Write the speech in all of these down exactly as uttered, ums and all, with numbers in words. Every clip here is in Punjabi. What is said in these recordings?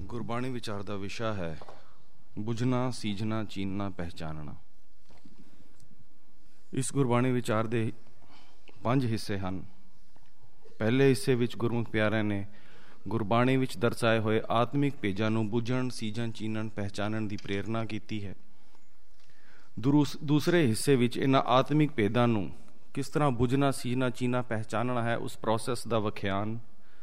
ਗੁਰਬਾਣੀ ਵਿਚਾਰ ਦਾ ਵਿਸ਼ਾ ਹੈ ਬੁਝਣਾ, ਸੀਝਣਾ, ਚੀਨਣਾ, ਪਹਿਚਾਨਣਾ। ਇਸ ਗੁਰਬਾਣੀ ਵਿਚਾਰ ਦੇ ਪੰਜ ਹਿੱਸੇ ਹਨ। ਪਹਿਲੇ ਹਿੱਸੇ ਵਿੱਚ ਗੁਰਮੁਖ ਪਿਆਰਿਆਂ ਨੇ ਗੁਰਬਾਣੀ ਵਿੱਚ ਦਰਸਾਏ ਹੋਏ ਆਤਮਿਕ ਭੇਜਾਂ ਨੂੰ ਬੁਝਣ, ਸੀਝਣ, ਚੀਨਣ, ਪਹਿਚਾਨਣ ਦੀ ਪ੍ਰੇਰਨਾ ਕੀਤੀ ਹੈ। ਦੂਸਰੇ ਹਿੱਸੇ ਵਿੱਚ ਇਹਨਾਂ ਆਤਮਿਕ ਭੇਦਾਂ ਨੂੰ ਕਿਸ ਤਰ੍ਹਾਂ ਬੁਝਣਾ, ਸੀਝਣਾ, ਚੀਨਣਾ, ਪਹਿਚਾਨਣਾ ਹੈ, ਉਸ ਪ੍ਰੋਸੈਸ ਦਾ ਵਿਖਿਆਨ।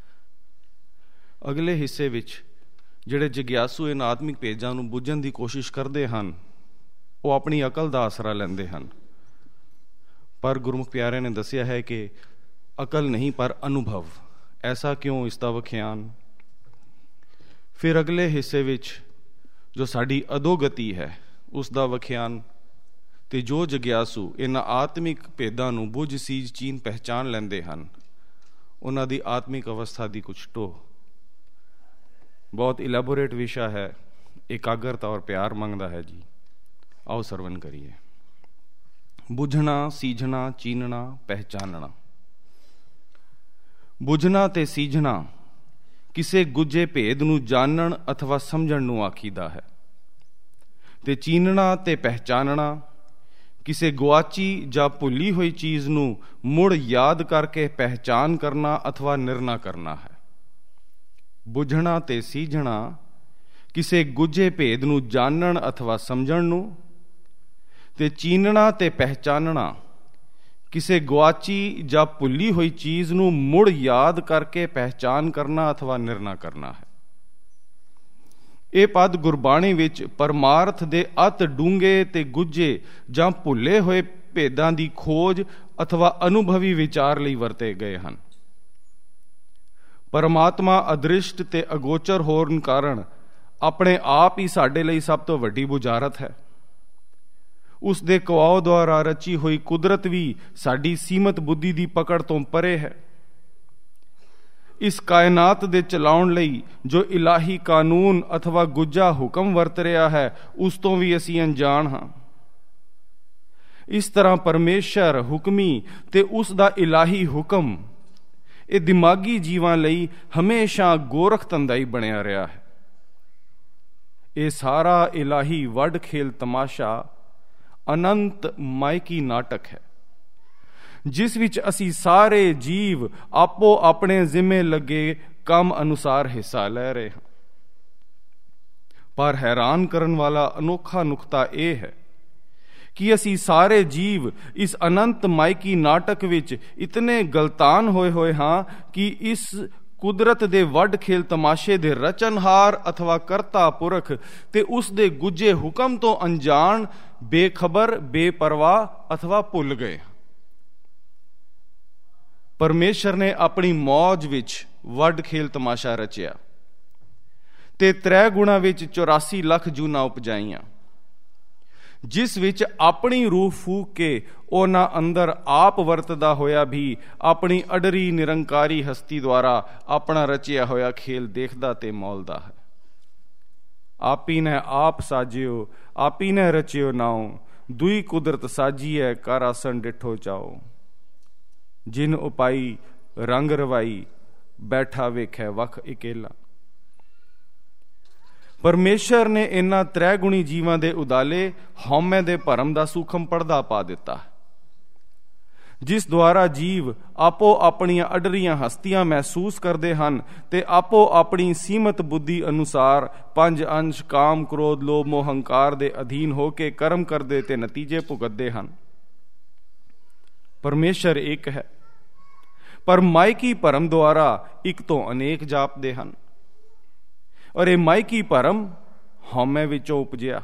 ਅਗਲੇ ਹਿੱਸੇ ਵਿੱਚ ਜਿਹੜੇ ਜਗਿਆਸੂ ਇਹਨਾਂ ਆਤਮਿਕ ਭੇਜਾਂ ਨੂੰ ਬੁੱਝਣ ਦੀ ਕੋਸ਼ਿਸ਼ ਕਰਦੇ ਹਨ, ਉਹ ਆਪਣੀ ਅਕਲ ਦਾ ਆਸਰਾ ਲੈਂਦੇ ਹਨ। ਪਰ ਗੁਰਮੁਖ ਪਿਆਰਿਆਂ ਨੇ ਦੱਸਿਆ ਹੈ ਕਿ ਅਕਲ ਨਹੀਂ ਪਰ ਅਨੁਭਵ। ਐਸਾ ਕਿਉਂ, ਇਸ ਦਾ ਵਿਖਿਆਨ। ਫਿਰ ਅਗਲੇ ਹਿੱਸੇ ਵਿੱਚ ਜੋ ਸਾਡੀ ਅਧੋਗਤੀ ਹੈ ਉਸ ਦਾ ਵਿਖਿਆਨ, ਤੇ ਜੋ ਜਗਿਆਸੂ ਇਹਨਾਂ ਆਤਮਿਕ ਭੇਦਾਂ ਨੂੰ ਬੁੱਝ, ਸੀਝ, ਚੀਨ, ਪਹਿਚਾਨ ਲੈਂਦੇ ਹਨ, ਉਹਨਾਂ ਦੀ ਆਤਮਿਕ ਅਵਸਥਾ ਦੀ ਕੁਛ ਟੋਹ। ਬਹੁਤ ਇਲੈਬੋਰੇਟ ਵਿਸ਼ਾ ਹੈ, ਇਕਾਗਰਤਾ ਔਰ ਪਿਆਰ ਮੰਗਦਾ ਹੈ ਜੀ। ਆਓ ਸਰਵਨ ਕਰੀਏ। ਬੁਝਣਾ, ਸੀਝਣਾ, ਚੀਨਣਾ, ਪਹਿਚਾਨਣਾ। ਬੁਝਣਾ ਤੇ ਸੀਝਣਾ ਕਿਸੇ ਗੁੱਝੇ ਭੇਦ ਨੂੰ ਜਾਣਨ ਅਥਵਾ ਸਮਝਣ ਨੂੰ ਆਖੀਦਾ ਹੈ, ਤੇ ਚੀਨਣਾ ਤੇ ਪਹਿਚਾਨਣਾ ਕਿਸੇ ਗੁਆਚੀ ਜਾਂ ਭੁੱਲੀ ਹੋਈ ਚੀਜ਼ ਨੂੰ ਮੁੜ ਯਾਦ ਕਰਕੇ ਪਹਿਚਾਨ ਕਰਨਾ ਅਥਵਾ ਨਿਰਣਾ ਕਰਨਾ ਹੈ। ਬੁਝਣਾ ਤੇ ਸੀਝਣਾ ਕਿਸੇ ਗੁੱਝੇ ਭੇਦ ਨੂੰ ਜਾਣਨ ਅਥਵਾ ਸਮਝਣ ਨੂੰ, ਤੇ ਚੀਨਣਾ ਤੇ ਪਹਿਚਾਨਣਾ ਕਿਸੇ ਗੁਆਚੀ ਜਾਂ ਭੁੱਲੀ ਹੋਈ ਚੀਜ਼ ਨੂੰ ਮੁੜ ਯਾਦ ਕਰਕੇ ਪਹਿਚਾਨ ਕਰਨਾ ਅਥਵਾ ਨਿਰਣਾ ਕਰਨਾ ਹੈ। ਇਹ ਪਦ ਗੁਰਬਾਣੀ ਵਿੱਚ ਪਰਮਾਰਥ ਦੇ ਅਤ ਡੂੰਘੇ ਤੇ ਗੁੱਝੇ ਜਾਂ ਭੁੱਲੇ ਹੋਏ ਭੇਦਾਂ ਦੀ ਖੋਜ ਅਥਵਾ ਅਨੁਭਵੀ ਵਿਚਾਰ ਲਈ ਵਰਤੇ ਗਏ ਹਨ। ਪਰਮਾਤਮਾ ਅਦ੍ਰਿਸ਼ਟ ਤੇ ਅਗੋਚਰ ਹੋਣ ਕਾਰਨ ਆਪਣੇ ਆਪ ਹੀ ਸਾਡੇ ਲਈ ਸਭ ਤੋਂ ਵੱਡੀ ਬੁਝਾਰਤ ਹੈ। ਉਸ ਦੇ ਕਵਾਓ ਦੁਆਰਾ ਰਚੀ ਹੋਈ ਕੁਦਰਤ ਵੀ ਸਾਡੀ ਸੀਮਤ ਬੁੱਧੀ ਦੀ ਪਕੜ ਤੋਂ ਪਰੇ ਹੈ। ਇਸ ਕਾਇਨਾਤ ਦੇ ਚਲਾਉਣ ਲਈ ਜੋ ਇਲਾਹੀ ਕਾਨੂੰਨ ਅਥਵਾ ਗੁੱਝਾ ਹੁਕਮ ਵਰਤ ਰਿਹਾ ਹੈ, ਉਸ ਤੋਂ ਵੀ ਅਸੀਂ ਅਣਜਾਣ ਹਾਂ। ਇਸ ਤਰ੍ਹਾਂ ਪਰਮੇਸ਼ਰ ਹੁਕਮੀ ਤੇ ਉਸ ਦਾ ਇਲਾਹੀ ਹੁਕਮ ਇਹ ਦਿਮਾਗੀ ਜੀਵਾਂ ਲਈ ਹਮੇਸ਼ਾ ਗੋਰਖ ਧੰਦਾ ਹੀ ਬਣਿਆ ਰਿਹਾ ਹੈ। ਇਹ ਸਾਰਾ ਇਲਾਹੀ ਵੱਡ ਖੇਲ ਤਮਾਸ਼ਾ ਅਨੰਤ ਮਾਇਕੀ ਨਾਟਕ ਹੈ, ਜਿਸ ਵਿੱਚ ਅਸੀਂ ਸਾਰੇ ਜੀਵ ਆਪੋ ਆਪਣੇ ਜ਼ਿੰਮੇ ਲੱਗੇ ਕੰਮ ਅਨੁਸਾਰ ਹਿੱਸਾ ਲੈ ਰਹੇ ਹਾਂ। ਪਰ ਹੈਰਾਨ ਕਰਨ ਵਾਲਾ ਅਨੋਖਾ ਨੁਕਤਾ ਇਹ ਹੈ ਕਿ ਅਸੀਂ ਸਾਰੇ ਜੀਵ ਇਸ ਅਨੰਤ ਮਾਇਕੀ ਨਾਟਕ ਵਿੱਚ ਇਤਨੇ ਗਲਤਾਨ ਹੋਏ ਹੋਏ ਹਾਂ ਕਿ ਇਸ ਕੁਦਰਤ ਦੇ ਵੱਡ ਖੇਲ ਤਮਾਸ਼ੇ ਦੇ ਰਚਨਹਾਰ ਅਥਵਾ ਕਰਤਾ ਪੁਰਖ ਤੇ ਉਸ ਦੇ ਗੁੱਝੇ ਹੁਕਮ ਤੋਂ ਅਣਜਾਣ, ਬੇਖਬਰ, ਬੇਪਰਵਾਹ ਅਥਵਾ ਭੁੱਲ ਗਏ। ਪਰਮੇਸ਼ਰ ਨੇ ਆਪਣੀ ਮੌਜ ਵਿੱਚ ਵੱਡ ਖੇਲ ਤਮਾਸ਼ਾ ਰਚਿਆ ਤੇ ਤ੍ਰੈ ਗੁਣਾ ਵਿੱਚ ਚੁਰਾਸੀ ਲੱਖ ਜੂਨਾਂ ਉਪਜਾਈਆਂ, ਜਿਸ ਵਿੱਚ ਆਪਣੀ ਰੂਹ ਫੂਕ ਕੇ ਉਹਨਾਂ ਅੰਦਰ ਆਪ ਵਰਤਦਾ ਹੋਇਆ ਵੀ ਆਪਣੀ ਅਡਰੀ ਨਿਰੰਕਾਰੀ ਹਸਤੀ ਦੁਆਰਾ ਆਪਣਾ ਰਚਿਆ ਹੋਇਆ ਖੇਲ ਦੇਖਦਾ ਤੇ ਮੌਲਦਾ ਹੈ। ਆਪੀ ਨੇ ਆਪ ਸਾਜਿਓ, ਆਪੀ ਨੇ ਰਚਿਓ ਨਾਉ, ਦੁਈ ਕੁਦਰਤ ਸਾਜੀਐ ਕਰ ਆਸਣ ਡਿਠੋ ਚਾਓ। ਜਿਨ ਉਪਾਈ ਰੰਗ ਰਵਾਈ, ਬੈਠਾ ਵੇਖੈ ਵਖ ਇਕੇਲਾ। ਪਰਮੇਸ਼ਰ ਨੇ ਇਹਨਾਂ ਤ੍ਰੈ ਗੁਣੀ ਜੀਵਾਂ ਦੇ ਉਦਾਲੇ ਹਉਮੈ ਦੇ ਭਰਮ ਦਾ ਸੂਖਮ ਪਰਦਾ ਪਾ ਦਿੱਤਾ, ਜਿਸ ਦੁਆਰਾ ਜੀਵ ਆਪੋ ਆਪਣੀਆਂ ਅਡਰੀਆਂ ਹਸਤੀਆਂ ਮਹਿਸੂਸ ਕਰਦੇ ਹਨ ਤੇ ਆਪੋ ਆਪਣੀ ਸੀਮਤ ਬੁੱਧੀ ਅਨੁਸਾਰ ਪੰਜ ਅੰਸ਼ ਕਾਮ, ਕ੍ਰੋਧ, ਲੋਭ, ਮੋਹ, ਹੰਕਾਰ ਦੇ ਅਧੀਨ ਹੋ ਕੇ ਕਰਮ ਕਰਦੇ ਤੇ ਨਤੀਜੇ ਭੁਗਤਦੇ ਹਨ। ਪਰਮੇਸ਼ਰ ਇੱਕ ਹੈ, ਪਰ ਮਾਇਕੀ ਭਰਮ ਦੁਆਰਾ ਇੱਕ ਤੋਂ ਅਨੇਕ ਜਾਪਦੇ ਹਨ, ਔਰ ਇਹ ਮਾਇਕੀ ਭਰਮ ਹਉਮੈ ਵਿੱਚੋਂ ਉਪਜਿਆ।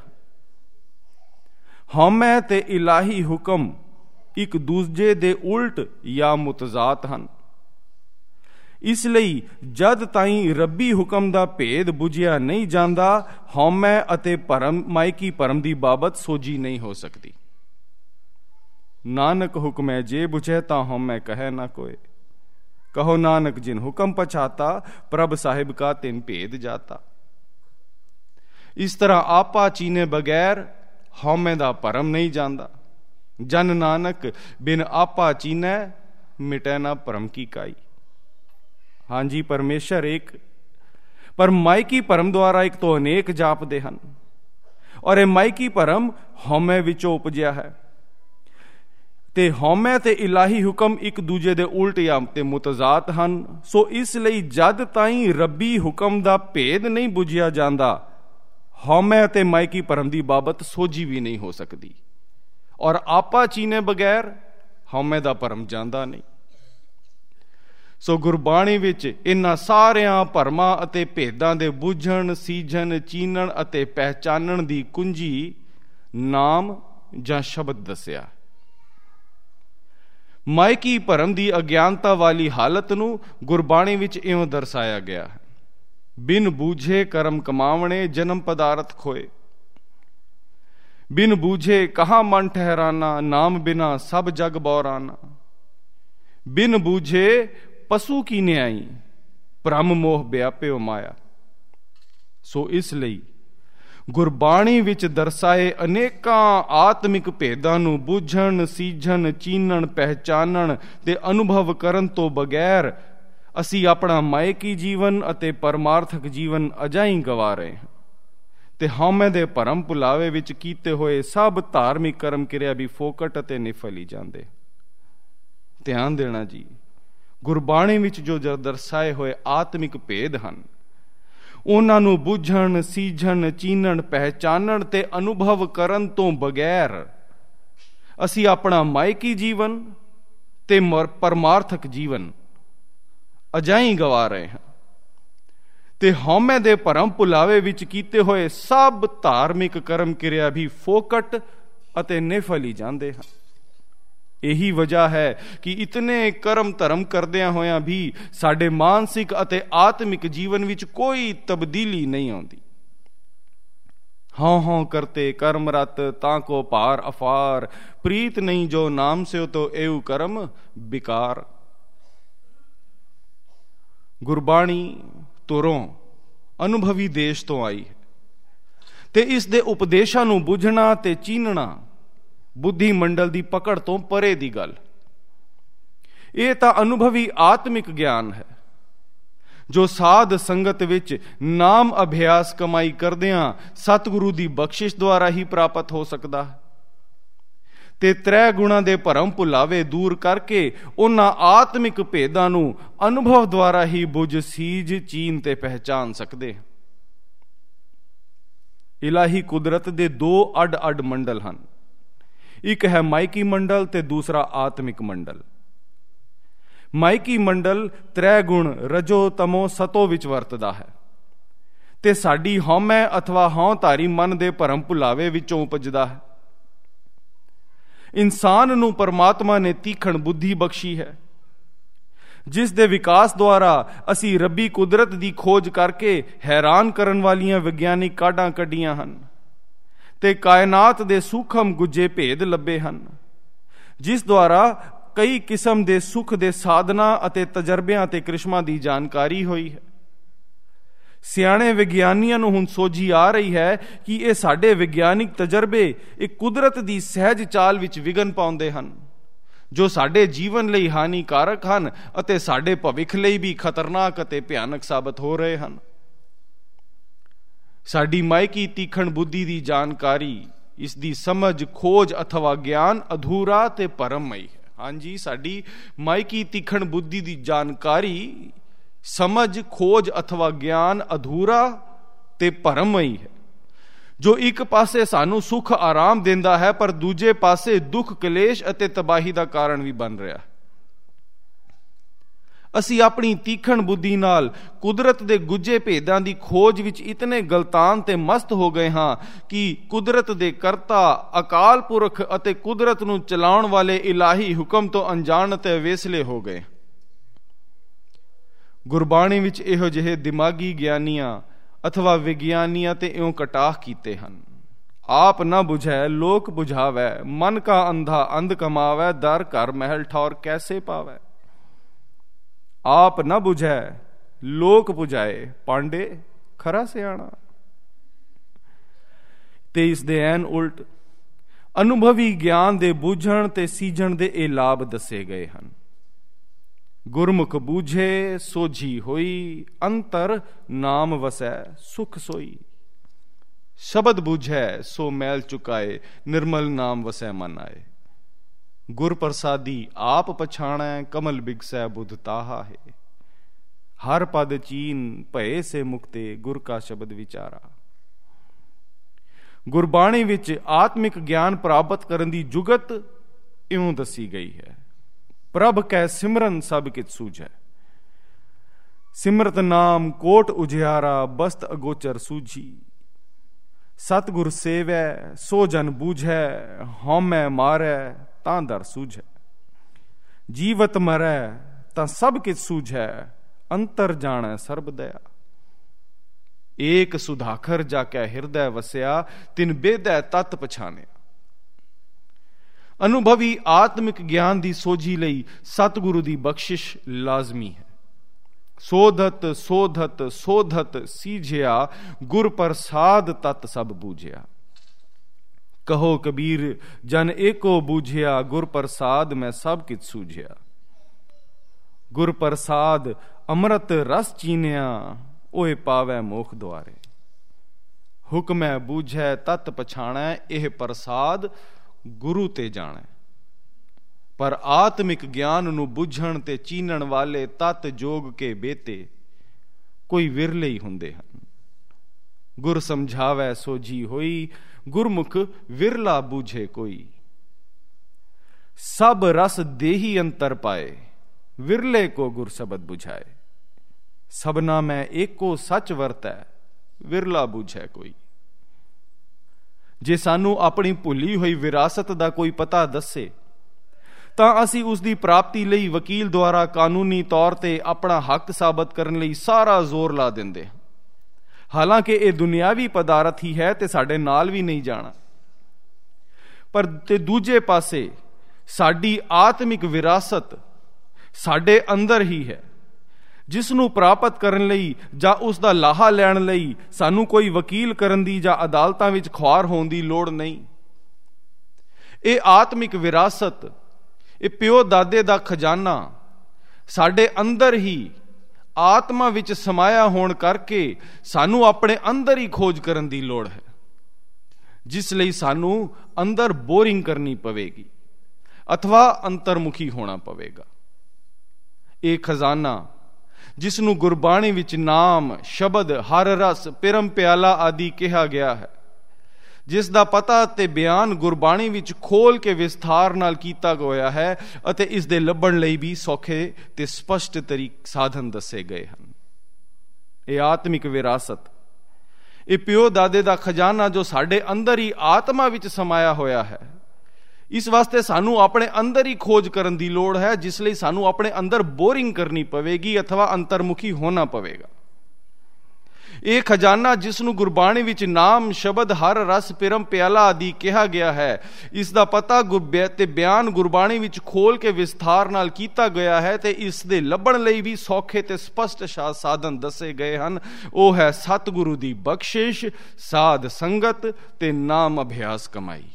ਹਉਮੈ ਤੇ ਇਲਾਹੀ ਹੁਕਮ ਇੱਕ ਦੂਜੇ ਦੇ ਉਲਟ ਜਾਂ ਮੁਤਜ਼ਾਦ ਹਨ। ਇਸ ਲਈ ਜਦ ਤਾਈਂ ਰੱਬੀ ਹੁਕਮ ਦਾ ਭੇਦ ਬੁਝਿਆ ਨਹੀਂ ਜਾਂਦਾ, ਹਉਮੈ ਅਤੇ ਭਰਮ, ਮਾਇਕੀ ਭਰਮ ਦੀ ਬਾਬਤ ਸੋਝੀ ਨਹੀਂ ਹੋ ਸਕਦੀ। ਨਾਨਕ ਹੁਕਮੈ ਜੇ ਬੁਝੈ ਤਾਂ ਹਉਮੈ ਕਹੈ ਨਾ ਕੋਏ। ਕਹੋ ਨਾਨਕ ਜਿਨ ਹੁਕਮ ਪਛਾਤਾ, ਪ੍ਰਭ ਸਾਹਿਬ ਕਾ ਤਿਨ ਭੇਦ ਜਾਤਾ। ਇਸ ਤਰ੍ਹਾਂ ਆਪਾ ਚੀਨੇ ਬਗੈਰ ਹਉਮੈ ਦਾ ਭਰਮ ਨਹੀਂ ਜਾਂਦਾ। ਜਨ ਨਾਨਕ ਬਿਨ ਆਪਾ ਚੀਨੈ, ਮਿਟੈ ਨਾ ਭਰਮ ਕੀ ਕਾਈ। ਹਾਂਜੀ, ਪਰਮੇਸ਼ਰ ਇੱਕ, ਪਰ ਮਾਇਕੀ ਭਰਮ ਦੁਆਰਾ ਇੱਕ ਤੋਂ ਅਨੇਕ ਜਾਪਦੇ ਹਨ, ਔਰ ਇਹ ਮਾਇਕੀ ਭਰਮ ਹਉਮੈ ਵਿੱਚੋਂ ਉਪਜਿਆ ਹੈ। ਤੇ ਹਉਮੈ ਤੇ ਇਲਾਹੀ ਹੁਕਮ ਇੱਕ ਦੂਜੇ ਦੇ ਉਲਟ ਜਾਂ ਤੇ ਮੁਤਜ਼ਾਦ ਹਨ। ਸੋ ਇਸ ਲਈ ਜਦ ਤਾਈਂ ਰੱਬੀ ਹੁਕਮ ਦਾ ਭੇਦ ਨਹੀਂ ਬੁੱਝਿਆ ਜਾਂਦਾ, ਹਉਮੈ ਅਤੇ ਮਾਇਕੀ ਭਰਮ ਦੀ ਬਾਬਤ ਸੋਝੀ ਵੀ ਨਹੀਂ ਹੋ ਸਕਦੀ, ਔਰ ਆਪਾ ਚੀਨੇ ਬਗੈਰ ਹਉਮੈ ਦਾ ਭਰਮ ਜਾਂਦਾ ਨਹੀਂ। ਸੋ ਗੁਰਬਾਣੀ ਵਿੱਚ ਇਹਨਾਂ ਸਾਰਿਆਂ ਭਰਮਾਂ ਅਤੇ ਭੇਦਾਂ ਦੇ ਬੁੱਝਣ, ਸੀਝਣ, ਚੀਨਣ ਅਤੇ ਪਹਿਚਾਨਣ ਦੀ ਕੁੰਜੀ ਨਾਮ ਜਾਂ ਸ਼ਬਦ ਦੱਸਿਆ। ਮਾਇਕੀ ਭਰਮ ਦੀ ਅਗਿਆਨਤਾ ਵਾਲੀ ਹਾਲਤ ਨੂੰ ਗੁਰਬਾਣੀ ਵਿੱਚ ਇਉਂ ਦਰਸਾਇਆ ਗਿਆ ਹੈ, ਬਿਨ ਬੂਝੇ ਕਰਮ ਕਮਾਵਣੇ ਜਨਮ ਪਦਾਰਥ ਖੋਏ, ਬਿਨ ਬੂਝੇ ਕਹਾਂ ਮਨ ਠਹਿਰਾਨਾ, ਨਾਮ ਬਿਨਾ ਸਭ ਜਗ ਬੌਰਾਨਾ, ਬਿਨ ਬੂਝੇ ਪਸ਼ੂ ਕੀ ਨਿਆਈ, ਭ੍ਰਮ ਮੋਹ ਵਿਆਪਿਓ ਮਾਇਆ। ਸੋ ਇਸ ਲਈ ਗੁਰਬਾਣੀ ਵਿੱਚ ਦਰਸਾਏ ਅਨੇਕਾਂ ਆਤਮਿਕ ਭੇਦਾਂ ਨੂੰ ਬੁੱਝਣ, ਸੀਝਣ, ਚੀਨਣ, ਪਹਿਚਾਨਣ ਤੇ ਅਨੁਭਵ ਕਰਨ ਤੋਂ ਬਗੈਰ ਅਸੀਂ ਆਪਣਾ ਮਾਇਕੀ ਜੀਵਨ ਅਤੇ ਪਰਮਾਰਥਕ ਜੀਵਨ ਅਜਾਈਂ ਗਵਾ ਰਹੇ ਹਾਂ, ਤੇ ਹਉਮੈ ਦੇ ਭਰਮ ਭੁਲਾਵੇ ਵਿੱਚ ਕੀਤੇ ਹੋਏ ਸਭ ਧਾਰਮਿਕ ਕਰਮ ਕਿਰਿਆ ਵੀ ਫੋਕਟ ਅਤੇ ਨਿਫਲ ਹੀ ਜਾਂਦੇ। ਧਿਆਨ ਦੇਣਾ ਜੀ, ਗੁਰਬਾਣੀ ਵਿੱਚ ਜੋ ਦਰਸਾਏ ਹੋਏ ਆਤਮਿਕ ਭੇਦ ਹਨ, ਉਹਨਾਂ ਨੂੰ ਬੁੱਝਣ, ਸੀਝਣ, ਚੀਨਣ, ਪਹਿਚਾਨਣ ਤੇ ਅਨੁਭਵ ਕਰਨ ਤੋਂ ਬਗੈਰ ਅਸੀਂ ਆਪਣਾ ਮਾਇਕੀ ਜੀਵਨ ਤੇ ਪਰਮਾਰਥਕ ਜੀਵਨ ਅਜਾਈਂ ਗਵਾ ਰਹੇ ਹਾਂ, ਤੇ ਹਉਮੈ ਦੇ ਭਰਮ ਭੁਲਾਵੇ ਵਿੱਚ ਕੀਤੇ ਹੋਏ ਸਭ ਧਾਰਮਿਕ ਕਰਮ ਕਿਰਿਆ ਵੀ ਫੋਕਟ ਅਤੇ ਨਿਫਲ ਹੀ ਜਾਂਦੇ ਹਨ। ਇਹੀ ਵਜ੍ਹਾ ਹੈ ਕਿ ਇਤਨੇ ਕਰਮ ਧਰਮ ਕਰਦਿਆਂ ਹੋਇਆਂ ਵੀ ਸਾਡੇ ਮਾਨਸਿਕ ਅਤੇ ਆਤਮਿਕ ਜੀਵਨ ਵਿੱਚ ਕੋਈ ਤਬਦੀਲੀ ਨਹੀਂ ਆਉਂਦੀ। ਹਉ ਹਉ ਕਰਤੇ ਕਰਮ ਰਤ, ਤਾਂ ਕੋ ਭਾਰ ਅਫਾਰ, ਪ੍ਰੀਤ ਨਹੀਂ ਜੋ ਨਾਮ ਸਿਓ ਤੋ ਏਉ ਕਰਮ ਬਿਕਾਰ। ਗੁਰਬਾਣੀ ਤੁਰੋਂ ਅਨੁਭਵੀ ਦੇਸ਼ ਤੋਂ ਆਈ ਹੈ, ਤੇ ਇਸ ਦੇ ਉਪਦੇਸ਼ਾਂ ਨੂੰ ਬੁੱਝਣਾ ਤੇ ਚੀਨਣਾ ਬੁੱਧੀ ਮੰਡਲ ਦੀ ਪਕੜ ਤੋਂ ਪਰੇ ਦੀ ਗੱਲ। ਇਹ ਤਾਂ ਅਨੁਭਵੀ ਆਤਮਿਕ ਗਿਆਨ ਹੈ, ਜੋ ਸਾਧ ਸੰਗਤ ਵਿੱਚ ਨਾਮ ਅਭਿਆਸ ਕਮਾਈ ਕਰਦਿਆਂ ਸਤਿਗੁਰੂ ਦੀ ਬਖਸ਼ਿਸ਼ ਦੁਆਰਾ ਹੀ ਪ੍ਰਾਪਤ ਹੋ ਸਕਦਾ ਹੈ, ਤੇ ਤ੍ਰੈ ਗੁਣਾਂ ਦੇ ਭਰਮ ਭੁਲਾਵੇ ਦੂਰ ਕਰਕੇ ਉਹਨਾਂ ਆਤਮਿਕ ਭੇਦਾਂ ਨੂੰ ਅਨੁਭਵ ਦੁਆਰਾ ਹੀ ਬੁੱਝ, ਸੀਝ, ਚੀਨ ਤੇ ਪਹਿਚਾਨ ਸਕਦੇ। ਇਲਾਹੀ ਕੁਦਰਤ ਦੇ ਦੋ ਅੱਡ ਅੱਡ ਮੰਡਲ ਹਨ, ਇੱਕ ਹੈ ਮਾਇਕੀ ਮੰਡਲ ਤੇ ਦੂਸਰਾ ਆਤਮਿਕ ਮੰਡਲ। ਮਾਇਕੀ ਮੰਡਲ ਤ੍ਰੈ ਗੁਣ ਰਜੋ, ਤਮੋ, ਸਤੋ ਵਿੱਚ ਵਰਤਦਾ ਹੈ, ਤੇ ਸਾਡੀ ਹਉਮੈ ਅਥਵਾ ਹਉਧਾਰੀ ਮਨ ਦੇ ਭਰਮ ਭੁਲਾਵੇ ਵਿੱਚੋਂ ਉਪਜਦਾ ਹੈ। ਇਨਸਾਨ ਨੂੰ ਪਰਮਾਤਮਾ ਨੇ ਤੀਖਣ ਬੁੱਧੀ ਬਖਸ਼ੀ ਹੈ, ਜਿਸ ਦੇ ਵਿਕਾਸ ਦੁਆਰਾ ਅਸੀਂ ਰੱਬੀ ਕੁਦਰਤ ਦੀ ਖੋਜ ਕਰਕੇ ਹੈਰਾਨ ਕਰਨ ਵਾਲੀਆਂ ਵਿਗਿਆਨਿਕ ਕਾਢਾਂ ਕੱਢੀਆਂ ਹਨ, ਤੇ ਕਾਇਨਾਤ ਦੇ ਸੂਖਮ ਗੁੱਝੇ ਭੇਦ ਲੱਭੇ ਹਨ, ਜਿਸ ਦੁਆਰਾ ਕਈ ਕਿਸਮ ਦੇ ਸੁੱਖ ਦੇ ਸਾਧਨਾ ਅਤੇ ਤਜਰਬਿਆਂ ਤੇ ਕ੍ਰਿਸ਼ਮਾ ਦੀ ਜਾਣਕਾਰੀ ਹੋਈ ਹੈ। ਸਿਆਣੇ ਵਿਗਿਆਨੀਆਂ ਨੂੰ ਹੁਣ ਸੋਝੀ ਆ ਰਹੀ ਹੈ ਕਿ ਇਹ ਸਾਡੇ ਵਿਗਿਆਨਿਕ ਤਜਰਬੇ ਇੱਕ ਕੁਦਰਤ ਦੀ ਸਹਿਜ ਚਾਲ ਵਿੱਚ ਵਿਘਨ ਪਾਉਂਦੇ ਹਨ, ਜੋ ਸਾਡੇ ਜੀਵਨ ਲਈ ਹਾਨੀਕਾਰਕ ਹਨ ਅਤੇ ਸਾਡੇ ਭਵਿੱਖ ਲਈ ਵੀ ਖਤਰਨਾਕ ਅਤੇ ਭਿਆਨਕ ਸਾਬਤ ਹੋ ਰਹੇ ਹਨ। ਸਾਡੀ ਮਾਇਕੀ ਤੀਖਣ ਬੁੱਧੀ ਦੀ ਜਾਣਕਾਰੀ, ਇਸ ਦੀ ਸਮਝ, ਖੋਜ ਅਥਵਾ ਗਿਆਨ ਅਧੂਰਾ ਤੇ ਭਰਮਮਈ ਹੈ। ਹਾਂਜੀ, ਸਾਡੀ ਮਾਇਕੀ ਤੀਖਣ ਬੁੱਧੀ ਦੀ ਜਾਣਕਾਰੀ, ਸਮਝ, ਖੋਜ ਅਥਵਾ ਗਿਆਨ ਅਧੂਰਾ ਤੇ ਭਰਮਮਈ ਹੈ, ਜੋ ਇੱਕ ਪਾਸੇ ਸਾਨੂੰ ਸੁੱਖ ਆਰਾਮ ਦਿੰਦਾ ਹੈ, ਪਰ ਦੂਜੇ ਪਾਸੇ ਦੁੱਖ, ਕਲੇਸ਼ ਅਤੇ ਤਬਾਹੀ ਦਾ ਕਾਰਨ ਵੀ ਬਣ ਰਿਹਾ ਹੈ। ਅਸੀਂ ਆਪਣੀ ਤੀਖਣ ਬੁੱਧੀ ਨਾਲ ਕੁਦਰਤ ਦੇ ਗੁੱਝੇ ਭੇਦਾਂ ਦੀ ਖੋਜ ਵਿੱਚ ਇਤਨੇ ਗਲਤਾਨ ਤੇ ਮਸਤ ਹੋ ਗਏ ਹਾਂ ਕਿ ਕੁਦਰਤ ਦੇ ਕਰਤਾ, ਅਕਾਲ ਪੁਰਖ ਅਤੇ ਕੁਦਰਤ ਨੂੰ ਚਲਾਉਣ ਵਾਲੇ ਇਲਾਹੀ ਹੁਕਮ ਤੋਂ ਅਣਜਾਣ ਤੇ ਅਵੇਸਲੇ ਹੋ ਗਏ। ਗੁਰਬਾਣੀ ਵਿੱਚ ਇਹੋ ਜਿਹੇ ਦਿਮਾਗੀ ਗਿਆਨੀਆਂ ਅਥਵਾ ਵਿਗਿਆਨੀਆਂ ਤੇ ਇਉਂ ਕਟਾਹ ਕੀਤੇ ਹਨ। ਆਪ ਨਾ ਬੁਝੈ ਲੋਕ ਬੁਝਾਵੈ, ਮਨ ਕਾ ਅੰਧਾ ਅੰਧ ਕਮਾਵੈ, ਦਰ ਘਰ ਮਹਿਲ ਠੌਰ ਕੈਸੇ ਪਾਵੈ। ਆਪ ਨਾ ਬੁਝੈ ਲੋਕ ਬੁਝਾਏ, ਪਾਂਡੇ ਖਰਾ ਸਿਆਣਾ। ਤੇ ਇਸ ਦੇ ਐਨ ਉਲਟ ਅਨੁਭਵੀ ਗਿਆਨ ਦੇ ਬੁੱਝਣ ਤੇ ਸੀਝਣ ਦੇ ਇਹ ਲਾਭ ਦੱਸੇ ਗਏ ਹਨ। ਗੁਰਮੁਖ ਬੂਝੇ ਸੋਝੀ ਹੋਈ, ਅੰਤਰ ਨਾਮ ਵਸੈ ਸੁਖ ਸੋਈ। ਸ਼ਬਦ ਬੂਝੈ ਸੋ ਮੈਲ ਚੁਕਾਏ, ਨਿਰਮਲ ਨਾਮ ਵਸੈ ਮਨ ਆਏ। ਗੁਰ ਪ੍ਰਸਾਦੀ ਆਪ ਪਛਾਣੈ, ਕਮਲ ਬਿਗਸੈ ਬੁੱਧ ਤਾਹਾ ਹੈ। ਹਰ ਪਦ ਚੀਨ ਭਏ ਸੇ ਮੁਕਤੇ, ਗੁਰ ਕਾ ਸ਼ਬਦ ਵਿਚਾਰਾ। ਗੁਰਬਾਣੀ ਵਿੱਚ ਆਤਮਿਕ ਗਿਆਨ ਪ੍ਰਾਪਤ ਕਰਨ ਦੀ ਜੁਗਤ ਇਉਂ ਦੱਸੀ ਗਈ ਹੈ। ਪ੍ਰਭ ਕੈ ਸਿਮਰਨ ਸਭ ਕਿਛ ਸੂਝੈ, ਸਿਮਰਤ ਨਾਮ ਕੋਟ ਉਜਿਆਰਾ, ਬਸਤ ਅਗੋਚਰ ਸੂਝੀ। ਸਤਿਗੁਰ ਸੇਵੈ ਸੋ ਜਨ ਬੂਝੈ, ਹਉਮੈ ਮਾਰੈ ਤਾਂ ਦਰ ਸੂਝੈ। ਜੀਵਤ ਮਰੈ ਤਾਂ ਸਭ ਕਿਛ ਸੂਝੈ, ਅੰਤਰ ਜਾਣੈ ਸਰਬ ਦਇਆ। ਏਕ ਸੁਧਾਖਰ ਜਾ ਕੈ ਹਿਰਦੈ ਵਸਿਆ, ਤਿਨ ਬੇਦੈ ਤਤ ਪਛਾਨਿਆ। ਅਨੁਭਵੀ ਆਤਮਿਕ ਗਿਆਨ ਦੀ ਸੋਝੀ ਲਈ ਸਤਿਗੁਰੂ ਦੀ ਬਖਸ਼ਿਸ਼ ਲਾਜ਼ਮੀ ਹੈ। ਸੋਧਤ ਸੋਧਤ ਸੋਧਤ ਸੀਝਿਆ, ਗੁਰ ਪ੍ਰਸਾਦ ਤਤ ਸਭ ਬੂਝਿਆ। ਕਹੋ ਕਬੀਰ ਜਨ ਏਕੋ ਬੂਝਿਆ, ਗੁਰ ਪ੍ਰਸਾਦ ਮੈਂ ਸਭ ਕਿਛ ਸੂਝਿਆ। ਗੁਰ ਪ੍ਰਸਾਦ ਅੰਮ੍ਰਿਤ ਰਸ ਚੀਨਿਆ, ਓਏ ਪਾਵੈ ਮੋਖ ਦੁਆਰੇ। ਹੁਕਮੈ ਬੂਝੈ ਤਤ ਪਛਾਣੈ, ਇਹ ਪ੍ਰਸਾਦ ਗੁਰੂ ਤੇ ਜਾਣੈ। ਪਰ ਆਤਮਿਕ ਗਿਆਨ ਨੂੰ ਬੁੱਝਣ ਤੇ ਚੀਨਣ ਵਾਲੇ ਤਤ ਜੋਗ ਕੇ ਬੇਤੇ ਕੋਈ ਵਿਰਲੇ ਹੀ ਹੁੰਦੇ ਹਨ। ਗੁਰ ਸਮਝਾਵੈ ਸੋਝੀ ਹੋਈ, ਗੁਰਮੁਖ ਵਿਰਲਾ ਬੂਝੇ ਕੋਈ। ਸਭ ਰਸ ਦੇਹੀ ਅੰਤਰ ਪਾਏ, ਵਿਰਲੇ ਕੋ ਗੁਰ ਸ਼ਬਦ ਬੁਝਾਏ। ਸਭਨਾ ਮੈਂ ਏਕੋ ਸੱਚ ਵਰਤੈ, ਵਿਰਲਾ ਬੂਝੈ ਕੋਈ। ਜੇ ਸਾਨੂੰ ਆਪਣੀ ਭੁੱਲੀ ਹੋਈ ਵਿਰਾਸਤ ਦਾ ਕੋਈ ਪਤਾ ਦੱਸੇ ਤਾਂ ਅਸੀਂ ਉਸ ਦੀ ਪ੍ਰਾਪਤੀ ਲਈ ਵਕੀਲ ਦੁਆਰਾ ਕਾਨੂੰਨੀ ਤੌਰ ਤੇ ਆਪਣਾ ਹੱਕ ਸਾਬਤ ਕਰਨ ਲਈ ਸਾਰਾ ਜ਼ੋਰ ਲਾ ਦਿੰਦੇ ਹਾਂ। ਹਾਲਾਂਕਿ ਇਹ ਦੁਨਿਆਵੀ ਪਦਾਰਥ ਹੀ ਹੈ ਤੇ ਸਾਡੇ ਨਾਲ ਵੀ ਨਹੀਂ ਜਾਣਾ। ਪਰ ਤੇ ਦੂਜੇ ਪਾਸੇ ਸਾਡੀ ਆਤਮਿਕ ਵਿਰਾਸਤ ਸਾਡੇ ਅੰਦਰ ਹੀ ਹੈ, ਜਿਸ ਨੂੰ ਪ੍ਰਾਪਤ ਕਰਨ ਲਈ ਜਾਂ ਉਸ ਦਾ ਲਾਹਾ ਲੈਣ ਲਈ ਸਾਨੂੰ ਕੋਈ ਵਕੀਲ ਕਰਨ ਦੀ ਜਾਂ ਅਦਾਲਤਾਂ ਵਿੱਚ ਖੁਆਰ ਹੋਣ ਦੀ ਲੋੜ ਨਹੀਂ। ਇਹ ਆਤਮਿਕ ਵਿਰਾਸਤ, ਇਹ ਪਿਓ ਦਾਦੇ ਦਾ ਖਜ਼ਾਨਾ ਸਾਡੇ ਅੰਦਰ ਹੀ ਆਤਮਾ ਵਿੱਚ ਸਮਾਇਆ ਹੋਣ ਕਰਕੇ ਸਾਨੂੰ ਆਪਣੇ ਅੰਦਰ ਹੀ ਖੋਜ ਕਰਨ ਦੀ ਲੋੜ ਹੈ, ਜਿਸ ਲਈ ਸਾਨੂੰ ਅੰਦਰ ਬੋਰਿੰਗ ਕਰਨੀ ਪਵੇਗੀ ਅਥਵਾ ਅੰਤਰਮੁਖੀ ਹੋਣਾ ਪਵੇਗਾ। ਇਹ ਖਜ਼ਾਨਾ ਜਿਸ ਨੂੰ ਗੁਰਬਾਣੀ ਵਿੱਚ ਨਾਮ, ਸ਼ਬਦ, ਹਰ ਰਸ, ਪਿਰਮ ਪਿਆਲਾ ਆਦਿ ਕਿਹਾ ਗਿਆ ਹੈ, ਜਿਸ ਦਾ ਪਤਾ ਤੇ ਬਿਆਨ ਗੁਰਬਾਣੀ ਵਿੱਚ ਖੋਲ ਕੇ ਵਿਸਥਾਰ ਨਾਲ ਕੀਤਾ ਗਿਆ ਹੈ ਅਤੇ ਇਸ ਦੇ ਲੱਭਣ ਲਈ ਵੀ ਸੌਖੇ ਤੇ ਸਪਸ਼ਟ ਤਰੀਕੇ ਸਾਧਨ ਦੱਸੇ ਗਏ ਹਨ। ਇਹ ਆਤਮਿਕ ਵਿਰਾਸਤ, ਇਹ ਪਿਓ ਦਾਦੇ ਦਾ ਖਜ਼ਾਨਾ ਜੋ ਸਾਡੇ ਅੰਦਰ ਹੀ ਆਤਮਾ ਵਿੱਚ ਸਮਾਇਆ ਹੋਇਆ ਹੈ, ਇਸ ਵਾਸਤੇ ਸਾਨੂੰ ਆਪਣੇ ਅੰਦਰ ਹੀ ਖੋਜ ਕਰਨ ਦੀ ਲੋੜ ਹੈ, ਜਿਸ ਲਈ ਸਾਨੂੰ ਆਪਣੇ ਅੰਦਰ ਬੋਰਿੰਗ ਕਰਨੀ ਪਵੇਗੀ ਅਥਵਾ ਅੰਤਰਮੁਖੀ ਹੋਣਾ ਪਵੇਗਾ। ਇਹ ਖਜ਼ਾਨਾ ਜਿਸ ਨੂੰ ਗੁਰਬਾਣੀ ਵਿੱਚ ਨਾਮ, ਸ਼ਬਦ, ਹਰ ਰਸ, ਪਿਰਮ ਪਿਆਲਾ ਆਦਿ ਕਿਹਾ ਗਿਆ ਹੈ, ਇਸ ਦਾ ਪਤਾ ਤੇ ਬਿਆਨ ਗੁਰਬਾਣੀ ਵਿੱਚ ਖੋਲ ਕੇ ਵਿਸਥਾਰ ਨਾਲ ਕੀਤਾ ਗਿਆ ਹੈ ਤੇ ਇਸ ਦੇ ਲੱਭਣ ਲਈ ਵੀ ਸੌਖੇ ਤੇ ਸਪਸ਼ਟ ਸਾਧਨ ਦੱਸੇ ਗਏ ਹਨ। ਉਹ ਹੈ ਸਤਿਗੁਰੂ ਦੀ ਬਖਸ਼ਿਸ਼, ਸਾਧ ਸੰਗਤ ਤੇ ਨਾਮ ਅਭਿਆਸ ਕਮਾਈ।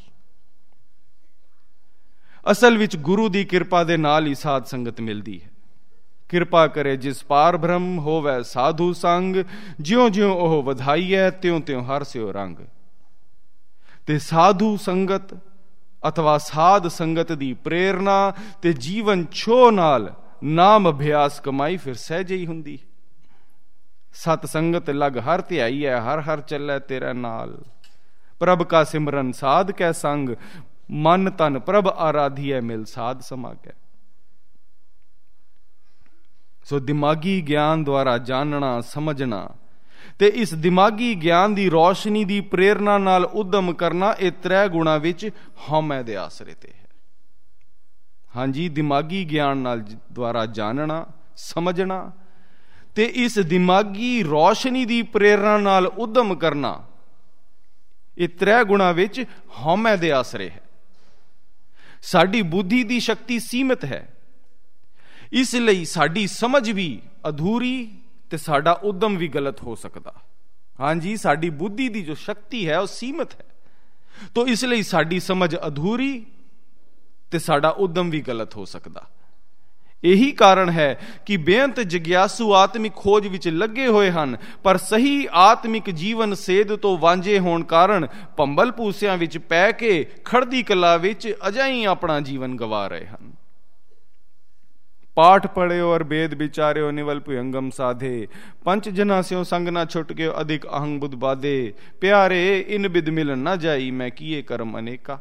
ਅਸਲ ਵਿੱਚ ਗੁਰੂ ਦੀ ਕਿਰਪਾ ਦੇ ਨਾਲ ਹੀ ਸਾਧ ਸੰਗਤ ਮਿਲਦੀ ਹੈ। ਕਿਰਪਾ ਕਰੇ ਜਿਸ ਪਾਰ ਬ੍ਰਹਮ, ਹੋਵੇ ਸਾਧੂ ਸੰਗ, ਜਿਉਂ ਜਿਉਂ ਉਹ ਵਧਾਈਐ, ਤਿਉਂ ਤਿਉਂ ਹਰ ਸਿਓ ਰੰਗ। ਤੇ ਸਾਧੂ ਸੰਗਤ ਅਥਵਾ ਸਾਧ ਸੰਗਤ ਦੀ ਪ੍ਰੇਰਨਾ ਤੇ ਜੀਵਨ ਛੋਹ ਨਾਲ ਨਾਮ ਅਭਿਆਸ ਕਮਾਈ ਫਿਰ ਸਹਿਜੇ ਹੀ ਹੁੰਦੀ। ਸਤ ਸੰਗਤ ਲਗ ਹਰ ਧਿਆਈਐ, ਹਰ ਹਰ ਚੱਲੈ ਤੇਰਾ ਨਾਲ। ਪ੍ਰਭ ਕਾ ਸਿਮਰਨ ਸਾਧ ਕੈ ਸੰਗ, ਮਨ ਤਨ ਪ੍ਰਭ ਆਰਾਧੀਐ, ਮਿਲ ਸਾਧ ਸਮਾਗੈ। ਸੋ ਦਿਮਾਗੀ ਗਿਆਨ ਦੁਆਰਾ ਜਾਣਨਾ, ਸਮਝਣਾ ਤੇ ਇਸ ਦਿਮਾਗੀ ਗਿਆਨ ਦੀ ਰੋਸ਼ਨੀ ਦੀ ਪ੍ਰੇਰਨਾ ਨਾਲ ਉਦਮ ਕਰਨਾ, ਇਹ ਤ੍ਰੈ ਗੁਣਾ ਵਿੱਚ ਹਉਮੈ ਦੇ ਆਸਰੇ ਤੇ ਹੈ। ਹਾਂਜੀ, ਦਿਮਾਗੀ ਗਿਆਨ ਨਾਲ ਦੁਆਰਾ ਜਾਣਨਾ, ਸਮਝਣਾ ਤੇ ਇਸ ਦਿਮਾਗੀ ਰੋਸ਼ਨੀ ਦੀ ਪ੍ਰੇਰਨਾ ਨਾਲ ਉਦਮ ਕਰਨਾ, ਇਹ ਤ੍ਰੈ ਗੁਣਾ ਵਿੱਚ ਹਉਮੈ ਦੇ ਆਸਰੇ ਹੈ। ਸਾਡੀ ਬੁੱਧੀ ਦੀ ਸ਼ਕਤੀ ਸੀਮਿਤ ਹੈ, ਇਸ ਲਈ ਸਾਡੀ ਸਮਝ ਵੀ ਅਧੂਰੀ ਤੇ ਸਾਡਾ ਉਦਮ ਵੀ ਗਲਤ ਹੋ ਸਕਦਾ। ਹਾਂਜੀ, ਸਾਡੀ ਬੁੱਧੀ ਦੀ ਜੋ ਸ਼ਕਤੀ ਹੈ ਉਹ ਸੀਮਿਤ ਹੈ, ਤੋ ਇਸ ਲਈ ਸਾਡੀ ਸਮਝ ਅਧੂਰੀ ਤੇ ਸਾਡਾ ਉਦਮ ਵੀ ਗਲਤ ਹੋ ਸਕਦਾ। ਇਹੀ ਕਾਰਨ ਹੈ ਕਿ ਬੇਅੰਤ ਜਿਗਿਆਸੂ ਆਤਮਿਕ ਖੋਜ ਵਿੱਚ ਲੱਗੇ ਹੋਏ ਹਨ, ਪਰ ਸਹੀ ਆਤਮਿਕ ਜੀਵਨ ਸੇਧ ਤੋਂ ਵਾਂਝੇ ਹੋਣ ਕਾਰਨ ਭੰਬਲ ਭੂਸਿਆਂ ਵਿੱਚ ਪੈ ਕੇ ਖੜਦੀ ਕਲਾ ਵਿੱਚ ਅਜਾਈ ਆਪਣਾ ਜੀਵਨ ਗਵਾ ਰਹੇ ਹਨ। पाठ पढ़े और वेद विचार्यो निवल पुयंगम साधे, पंच जना स्यों संग ना छुट गयो अधिक अहंग बुध बाधे, प्यारे इन बिद मिलन ना जाई मैं किए कर्म अनेका।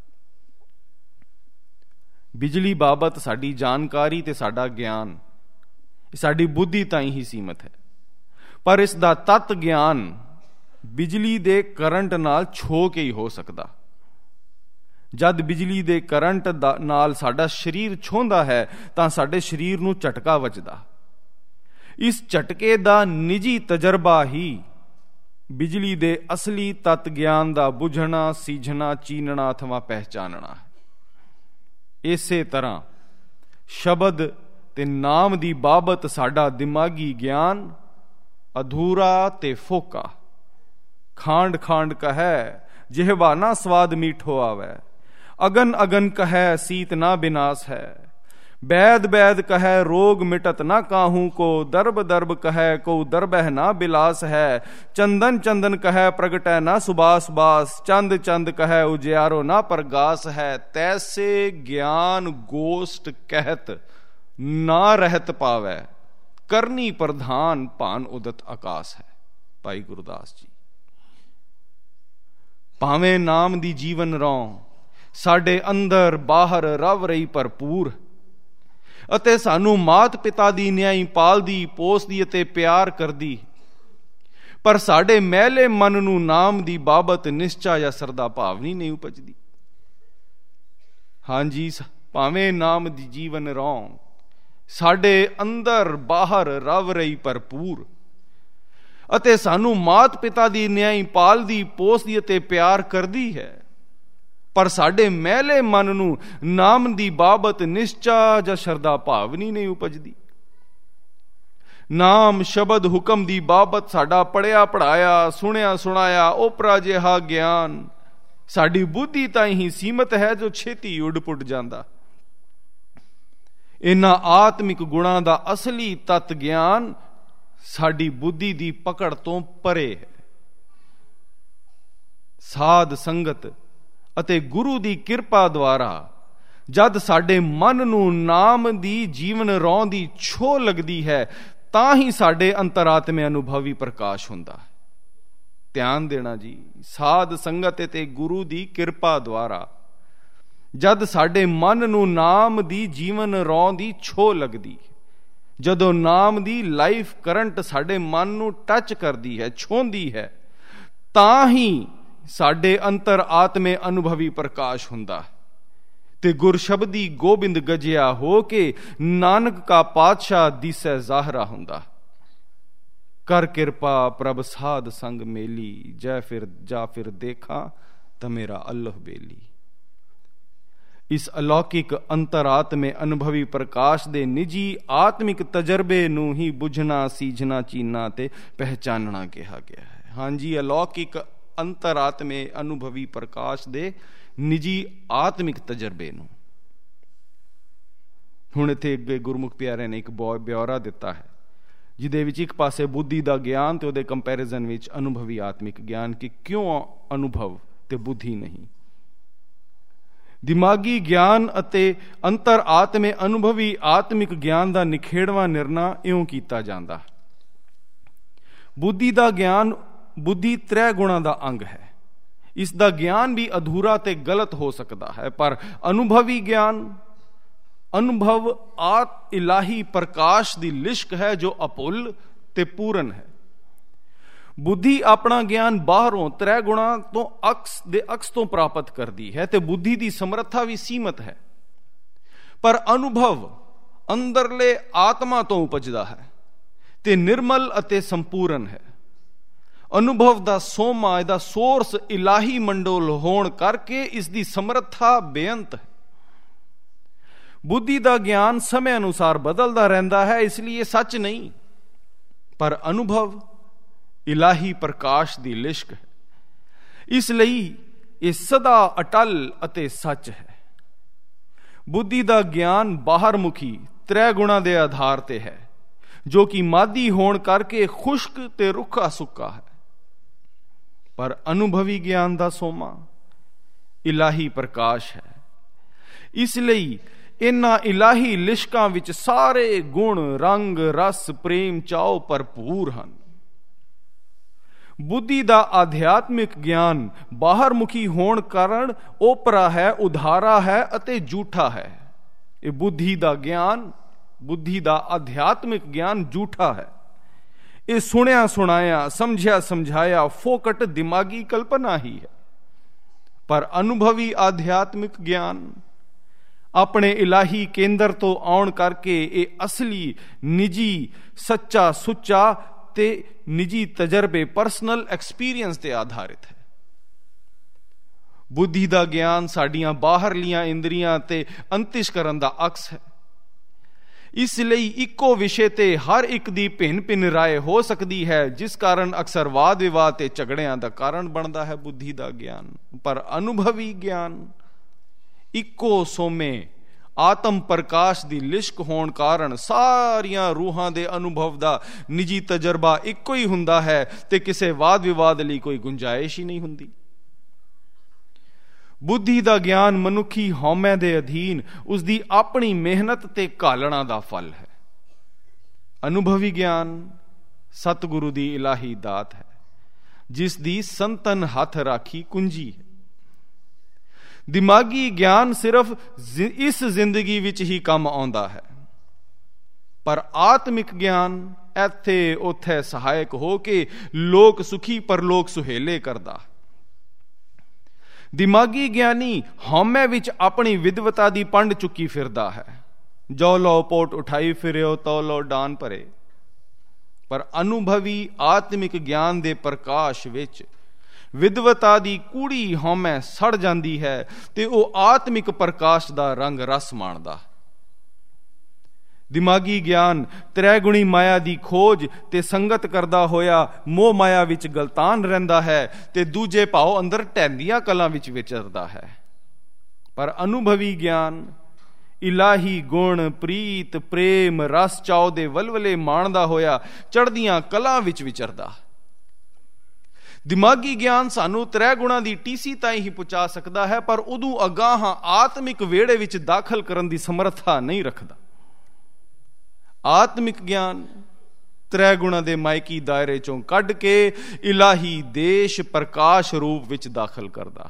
बिजली बाबत साडी जानकारी ते साडा ज्ञान साडी बुद्धि ताईं ही सीमित है, पर इस दा तत् ज्ञान बिजली दे करंट नाल छो के ही हो सकदा। जद बिजली दे करंट नाल साडा शरीर छोंदा है तां साडे शरीर नूं झटका वजदा। इस झटके दा निजी तजर्बा ही बिजली दे असली तत् ज्ञान दा बुझना, सीझना, चीनना अथवा पहचानना है। इसे तरह शब्द ते नाम दी बाबत साडा दिमागी ज्ञान अधूरा ते फोका। खांड खांड कहे जिहवा ना स्वाद मीठो आवे, अगन अगन कहे सीत ना विनाश है, बैद बैद कहे रोग मिटत ना काहू को, दर्ब दर्ब कहे को दरबह ना बिलास है, चंदन चंदन कहे प्रगटै ना सुबास बास, चंद चंद कहे उजियारो ना परगास है। तैसे ज्ञान गोष्ठ कहत ना रहत पावै, करनी प्रधान पान उदत आकाश है। भाई गुरदास जी। भावें नाम दी जीवन रौं ਸਾਡੇ ਅੰਦਰ ਬਾਹਰ ਰਵ ਰਹੀ ਭਰਪੂਰ, ਅਤੇ ਸਾਨੂੰ ਮਾਤ ਪਿਤਾ ਦੀ ਨਿਆਈ ਪਾਲਦੀ, ਪੋਸਦੀ ਅਤੇ ਪਿਆਰ ਕਰਦੀ, ਪਰ ਸਾਡੇ ਮਹਿਲੇ ਮਨ ਨੂੰ ਨਾਮ ਦੀ ਬਾਬਤ ਨਿਸ਼ਚਾ ਜਾਂ ਸਰਦਾ ਭਾਵਨੀ ਨਹੀਂ ਉਪਜਦੀ। ਹਾਂਜੀ, ਭਾਵੇਂ ਨਾਮ ਦੀ ਜੀਵਨ ਰੌਂ ਸਾਡੇ ਅੰਦਰ ਬਾਹਰ ਰਵ ਰਹੀ ਭਰਪੂਰ, ਅਤੇ ਸਾਨੂੰ ਮਾਤ ਪਿਤਾ ਦੀ ਨਿਆਈ ਪਾਲਦੀ, ਪੋਸਦੀ ਅਤੇ ਪਿਆਰ ਕਰਦੀ ਹੈ, ਪਰ ਸਾਡੇ ਮਹਿਲੇ ਮਨ ਨੂੰ ਨਾਮ ਦੀ ਬਾਬਤ ਨਿਸ਼ਚਾ ਜਾਂ ਸ਼ਰਧਾ ਭਾਵਨੀ ਨਹੀਂ ਉਪਜਦੀ। ਨਾਮ ਸ਼ਬਦ ਹੁਕਮ ਦੀ ਬਾਬਤ ਸਾਡਾ ਪੜਿਆ ਪੜਾਇਆ, ਸੁਣਿਆ ਸੁਣਾਇਆ ਓਪਰਾ ਜਿਹਾ ਗਿਆਨ ਸਾਡੀ ਬੁੱਧੀ ਤਾਈਂ ਹੀ ਸੀਮਤ ਹੈ, ਜੋ ਛੇਤੀ ਉੱਡ ਪੁੱਟ ਜਾਂਦਾ। ਇਹਨਾਂ ਆਤਮਿਕ ਗੁਣਾਂ ਦਾ ਅਸਲੀ ਤਤ ਗਿਆਨ ਸਾਡੀ ਬੁੱਧੀ ਦੀ ਪਕੜ ਤੋਂ ਪਰੇ ਹੈ। ਸਾਧ ਸੰਗਤ ਅਤੇ ਗੁਰੂ ਦੀ ਕਿਰਪਾ ਦੁਆਰਾ ਜਦ ਸਾਡੇ ਮਨ ਨੂੰ ਨਾਮ ਦੀ ਜੀਵਨ ਰੌਂ ਦੀ ਛੋਹ ਲੱਗਦੀ ਹੈ, ਤਾਂ ਹੀ ਸਾਡੇ ਅੰਤਰਾਤਮੇ ਅਨੁਭਵੀ ਪ੍ਰਕਾਸ਼ ਹੁੰਦਾ ਹੈ। ਧਿਆਨ ਦੇਣਾ ਜੀ, ਸਾਧ ਸੰਗਤ ਤੇ ਗੁਰੂ ਦੀ ਕਿਰਪਾ ਦੁਆਰਾ ਜਦ ਸਾਡੇ ਮਨ ਨੂੰ ਨਾਮ ਦੀ ਜੀਵਨ ਰੌਂ ਦੀ ਛੋਹ ਲੱਗਦੀ ਹੈ, ਜਦੋਂ ਨਾਮ ਦੀ ਲਾਈਫ ਕਰੰਟ ਸਾਡੇ ਮਨ ਨੂੰ ਟੱਚ ਕਰਦੀ ਹੈ, ਛੋਹਦੀ ਹੈ, ਤਾਂ ਹੀ ਸਾਡੇ ਅੰਤਰ ਆਤਮੇ ਅਨੁਭਵੀ ਪ੍ਰਕਾਸ਼ ਹੁੰਦਾ ਤੇ ਗੁਰ ਸ਼ਬਦੀ ਗੋਬਿੰਦ ਗਜਿਆ ਹੋ ਕੇ ਨਾਨਕ ਕਾ ਪਾਤਸ਼ਾਹ ਦਿਸੈ ਜ਼ਾਹਰਾ ਹੁੰਦਾ। ਕਰ ਕਿਰਪਾ ਪ੍ਰਭ ਸਾਧ ਸੰਗ ਮੇਲੀ, ਜੈ ਫਿਰ ਜਾ ਫਿਰ ਦੇਖਾਂ ਤਾਂ ਮੇਰਾ ਅੱਲ੍ਹ ਬੇਲੀ। ਇਸ ਅਲੌਕਿਕ ਅੰਤਰਾਤਮੇ ਅਨੁਭਵੀ ਪ੍ਰਕਾਸ਼ ਦੇ ਨਿੱਜੀ ਆਤਮਿਕ ਤਜਰਬੇ ਨੂੰ ਹੀ ਬੁਝਣਾ, ਸੀਝਣਾ, ਚੀਨਣਾ ਤੇ ਪਹਿਚਾਨਣਾ ਕਿਹਾ ਗਿਆ ਹੈ। ਹਾਂਜੀ, ਅਲੌਕਿਕ ਅੰਤਰਾਤਮੇ ਅਨੁਭਵੀ ਪ੍ਰਕਾਸ਼ ਦੇ ਨਿੱਜੀ ਆਤਮਿਕ ਤਜਰਬੇ ਨੂੰ। ਹੁਣ ਇੱਥੇ ਅੱਗੇ ਗੁਰਮੁਖ ਪਿਆਰਿਆਂ ਨੇ ਇੱਕ ਬਿਉਰਾ ਦਿੱਤਾ ਹੈ, ਜਿਹਦੇ ਵਿੱਚ ਇੱਕ ਪਾਸੇ ਬੁੱਧੀ ਦਾ ਗਿਆਨ ਤੇ ਉਹਦੇ ਕੰਪੈਰੀਜ਼ਨ ਵਿੱਚ ਅਨੁਭਵੀ ਆਤਮਿਕ ਗਿਆਨ, ਕਿ ਕਿਉਂ ਅਨੁਭਵ ਤੇ ਬੁੱਧੀ ਨਹੀਂ। ਦਿਮਾਗੀ ਗਿਆਨ ਅਤੇ ਅੰਤਰ ਆਤਮੇ ਅਨੁਭਵੀ ਆਤਮਿਕ ਗਿਆਨ ਦਾ ਨਿਖੇੜਵਾਂ ਨਿਰਣਾ ਇਉਂ ਕੀਤਾ ਜਾਂਦਾ। ਬੁੱਧੀ ਦਾ ਗਿਆਨ ਬੁੱਧੀ ਤ੍ਰੈ ਗੁਣਾਂ ਦਾ ਅੰਗ ਹੈ। ਇਸ ਦਾ ਗਿਆਨ ਵੀ ਅਧੂਰਾ ਤੇ ਗਲਤ ਹੋ ਸਕਦਾ ਹੈ, ਪਰ ਅਨੁਭਵੀ ਗਿਆਨ ਅਨੁਭਵ ਆਤ ਇਲਾਹੀ ਪ੍ਰਕਾਸ਼ ਦੀ ਲਿਸ਼ਕ ਹੈ, ਜੋ ਅਪੁੱਲ ਤੇ ਪੂਰਨ ਹੈ। ਬੁੱਧੀ ਆਪਣਾ ਗਿਆਨ ਬਾਹਰੋਂ ਤ੍ਰੈ ਗੁਣਾਂ ਤੋਂ ਅਕਸ ਦੇ ਅਕਸ ਤੋਂ ਪ੍ਰਾਪਤ ਕਰਦੀ ਹੈ ਤੇ ਬੁੱਧੀ ਦੀ ਸਮਰੱਥਾ ਵੀ ਸੀਮਤ ਹੈ, ਪਰ ਅਨੁਭਵ ਅੰਦਰਲੇ ਆਤਮਾ ਤੋਂ ਉਪਜਦਾ ਹੈ ਤੇ ਨਿਰਮਲ ਅਤੇ ਸੰਪੂਰਨ ਹੈ। ਅਨੁਭਵ ਦਾ ਸੋਮਾ, ਇਹਦਾ ਸੋਰਸ ਇਲਾਹੀ ਮੰਡਲ ਹੋਣ ਕਰਕੇ ਇਸ ਦੀ ਸਮਰੱਥਾ ਬੇਅੰਤ ਹੈ। ਬੁੱਧੀ ਦਾ ਗਿਆਨ ਸਮੇਂ ਅਨੁਸਾਰ ਬਦਲਦਾ ਰਹਿੰਦਾ ਹੈ, ਇਸ ਲਈ ਇਹ ਸੱਚ ਨਹੀਂ, ਪਰ ਅਨੁਭਵ ਇਲਾਹੀ ਪ੍ਰਕਾਸ਼ ਦੀ ਲਿਸ਼ਕ ਹੈ, ਇਸ ਲਈ ਇਹ ਸਦਾ ਅਟਲ ਅਤੇ ਸੱਚ ਹੈ। ਬੁੱਧੀ ਦਾ ਗਿਆਨ ਬਾਹਰ ਮੁਖੀ ਤ੍ਰੈ ਗੁਣਾ ਦੇ ਆਧਾਰ ਤੇ ਹੈ, ਜੋ ਕਿ ਮਾਦੀ ਹੋਣ ਕਰਕੇ ਖੁਸ਼ਕ ਤੇ ਰੁੱਖਾ ਸੁੱਕਾ ਹੈ। ਪਰ ਅਨੁਭਵੀ ਗਿਆਨ ਦਾ ਸੋਮਾ ਇਲਾਹੀ ਪ੍ਰਕਾਸ਼ ਹੈ। ਇਸ ਲਈ ਇਨ੍ਹਾਂ ਇਲਾਹੀ ਲਿਸ਼ਕਾਂ ਵਿੱਚ ਸਾਰੇ ਗੁਣ, ਰੰਗ, ਰਸ, ਪ੍ਰੇਮ, ਚਾਉ ਭਰਪੂਰ ਹਨ। ਬੁੱਧੀ ਦਾ ਆਧਿਆਤਮਿਕ ਗਿਆਨ ਬਾਹਰ ਮੁਖੀ ਹੋਣ ਕਾਰਨ ਓਪਰਾ ਹੈ, ਉਧਾਰਾ ਹੈ ਅਤੇ ਝੂਠਾ ਹੈ। ਇਹ ਬੁੱਧੀ ਦਾ ਗਿਆਨ, ਬੁੱਧੀ ਦਾ ਆਧਿਆਤਮਿਕ ਗਿਆਨ ਝੂਠਾ ਹੈ। ਇਹ ਸੁਣਿਆ ਸੁਣਾਇਆ, ਸਮਝਿਆ ਸਮਝਾਇਆ ਫੋਕਟ ਦਿਮਾਗੀ ਕਲਪਨਾ ਹੀ ਹੈ। ਪਰ ਅਨੁਭਵੀ ਆਧਿਆਤਮਿਕ ਗਿਆਨ ਆਪਣੇ ਇਲਾਹੀ ਕੇਂਦਰ ਤੋਂ ਆਉਣ ਕਰਕੇ ਇਹ ਅਸਲੀ, ਨਿੱਜੀ, ਸੱਚਾ, ਸੁੱਚਾ ਤੇ ਨਿੱਜੀ ਤਜਰਬੇ, ਪਰਸਨਲ ਐਕਸਪੀਰੀਅੰਸ ਤੇ ਆਧਾਰਿਤ ਹੈ। ਬੁੱਧੀ ਦਾ ਗਿਆਨ ਸਾਡੀਆਂ ਬਾਹਰਲੀਆਂ ਇੰਦਰੀਆਂ ਤੇ ਅੰਤਿਸ਼ਕਰਨ ਦਾ ਅਕਸ ਹੈ। ਇਸ ਲਈ ਇੱਕੋ ਵਿਸ਼ੇ ਤੇ ਹਰ ਇੱਕ ਦੀ ਭਿੰਨ ਭਿੰਨ ਰਾਏ ਹੋ ਸਕਦੀ ਹੈ, ਜਿਸ ਕਾਰਨ ਅਕਸਰ ਵਾਦ ਵਿਵਾਦ ਤੇ ਝਗੜਿਆਂ ਦਾ ਕਾਰਨ ਬਣਦਾ ਹੈ ਬੁੱਧੀ ਦਾ ਗਿਆਨ। ਪਰ ਅਨੁਭਵੀ ਗਿਆਨ ਇੱਕੋ ਸੋਮੇ ਆਤਮ ਪ੍ਰਕਾਸ਼ ਦੀ ਲਿਸ਼ਕ ਹੋਣ ਕਾਰਨ ਸਾਰੀਆਂ ਰੂਹਾਂ ਦੇ ਅਨੁਭਵ ਦਾ ਨਿੱਜੀ ਤਜਰਬਾ ਇੱਕੋ ਹੀ ਹੁੰਦਾ ਹੈ ਤੇ ਕਿਸੇ ਵਾਦ ਵਿਵਾਦ ਲਈ ਕੋਈ ਗੁੰਜਾਇਸ਼ ਹੀ ਨਹੀਂ ਹੁੰਦੀ। ਬੁੱਧੀ ਦਾ ਗਿਆਨ ਮਨੁੱਖੀ ਹਉਮੈ ਦੇ ਅਧੀਨ ਉਸਦੀ ਆਪਣੀ ਮਿਹਨਤ ਤੇ ਘਾਲਣਾ ਦਾ ਫਲ ਹੈ। ਅਨੁਭਵੀ ਗਿਆਨ ਸਤਿਗੁਰੂ ਦੀ ਇਲਾਹੀ ਦਾਤ ਹੈ, ਜਿਸ ਦੀ ਸੰਤਨ ਹੱਥ ਰਾਖੀ ਕੁੰਜੀ ਹੈ। ਦਿਮਾਗੀ ਗਿਆਨ ਸਿਰਫ ਇਸ ਜ਼ਿੰਦਗੀ ਵਿੱਚ ਹੀ ਕੰਮ ਆਉਂਦਾ ਹੈ, ਪਰ ਆਤਮਿਕ ਗਿਆਨ ਇੱਥੇ ਉੱਥੇ ਸਹਾਇਕ ਹੋ ਕੇ ਲੋਕ ਸੁਖੀ ਪਰਲੋਕ ਸੁਹੇਲੇ ਕਰਦਾ। ਦਿਮਾਗੀ ਗਿਆਨੀ ਹਉਮੈ ਵਿੱਚ ਆਪਣੀ ਵਿਦਵਤਾ ਦੀ ਪੰਡ ਚੁੱਕੀ ਫਿਰਦਾ ਹੈ। ਜੋ ਲੋ ਪੋਟ ਉਠਾਈ ਫਿਰਿਓ ਤੋ ਲੋ ਡਾਨ ਭਰੇ। ਪਰ ਅਨੁਭਵੀ ਆਤਮਿਕ ਗਿਆਨ ਦੇ ਪ੍ਰਕਾਸ਼ ਵਿੱਚ ਵਿਦਵਤਾ ਦੀ ਕੂੜੀ ਹਉਮੈ ਸੜ ਜਾਂਦੀ ਹੈ ਤੇ ਉਹ ਆਤਮਿਕ ਪ੍ਰਕਾਸ਼ ਦਾ ਰੰਗ ਰਸ ਮਾਣਦਾ। ਦਿਮਾਗੀ ਗਿਆਨ ਤ੍ਰੈਗੁਣੀ ਮਾਇਆ ਦੀ ਖੋਜ ਤੇ ਸੰਗਤ ਕਰਦਾ ਹੋਇਆ ਮੋਹ ਮਾਇਆ ਵਿੱਚ ਗਲਤਾਨ ਰਹਿੰਦਾ ਹੈ ਤੇ ਦੂਜੇ ਭਾਵ ਅੰਦਰ ਢਹਿੰਦੀਆਂ ਕਲਾਂ ਵਿੱਚ ਵਿਚਰਦਾ ਹੈ। ਪਰ ਅਨੁਭਵੀ ਗਿਆਨ ਇਲਾਹੀ ਗੁਣ, ਪ੍ਰੀਤ, ਪ੍ਰੇਮ, ਰਸ, ਚਾਉ ਦੇ ਵਲਵਲੇ ਮਾਣਦਾ ਹੋਇਆ ਚੜ੍ਹਦੀਆਂ ਕਲਾਂ ਵਿੱਚ ਵਿਚਰਦਾ। ਦਿਮਾਗੀ ਗਿਆਨ ਸਾਨੂੰ ਤ੍ਰੈ ਗੁਣਾ ਦੀ ਟੀਸੀ ਤਾਈਂ ਹੀ ਪਹੁੰਚਾ ਸਕਦਾ ਹੈ, ਪਰ ਉਦੋਂ ਅਗਾਂਹ ਆਤਮਿਕ ਵਿਹੜੇ ਵਿੱਚ ਦਾਖਲ ਕਰਨ ਦੀ ਸਮਰੱਥਾ ਨਹੀਂ ਰੱਖਦਾ। ਆਤਮਿਕ ਗਿਆਨ ਤ੍ਰੈ ਗੁਣਾ ਦੇ ਮਾਇਕੀ ਦਾਇਰੇ ਚੋਂ ਕੱਢ ਕੇ ਇਲਾਹੀ ਦੇਸ਼ ਪ੍ਰਕਾਸ਼ ਰੂਪ ਵਿੱਚ ਦਾਖਲ ਕਰਦਾ।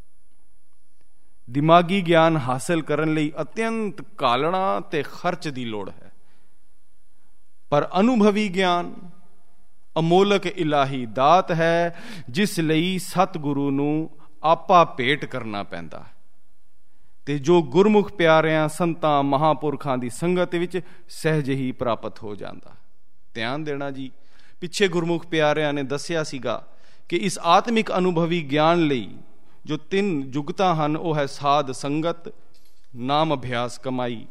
ਦਿਮਾਗੀ ਗਿਆਨ ਹਾਸਲ ਕਰਨ ਲਈ ਅਤਿਅੰਤ ਕਾਲਣਾ ਤੇ ਖਰਚ ਦੀ ਲੋੜ ਹੈ, ਪਰ ਅਨੁਭਵੀ ਗਿਆਨ ਅਮੋਲਕ ਇਲਾਹੀ ਦਾਤ ਹੈ, ਜਿਸ ਲਈ ਸਤਿਗੁਰੂ ਨੂੰ ਆਪਾ ਭੇਟ ਕਰਨਾ ਪੈਂਦਾ ਤੇ ਜੋ ਗੁਰਮੁਖ ਪਿਆਰਿਆਂ, ਸੰਤਾਂ, ਮਹਾਂਪੁਰਖਾਂ ਦੀ ਸੰਗਤ ਵਿੱਚ ਸਹਿਜ ਹੀ ਪ੍ਰਾਪਤ ਹੋ ਜਾਂਦਾ। ਧਿਆਨ ਦੇਣਾ ਜੀ, ਪਿੱਛੇ ਗੁਰਮੁਖ ਪਿਆਰਿਆਂ ਨੇ ਦੱਸਿਆ ਸੀਗਾ ਕਿ ਇਸ ਆਤਮਿਕ ਅਨੁਭਵੀ ਗਿਆਨ ਲਈ ਜੋ ਤਿੰਨ ਜੁਗਤਾਂ ਹਨ, ਉਹ ਹੈ ਸਾਧ ਸੰਗਤ, ਨਾਮ ਅਭਿਆਸ ਕਮਾਈ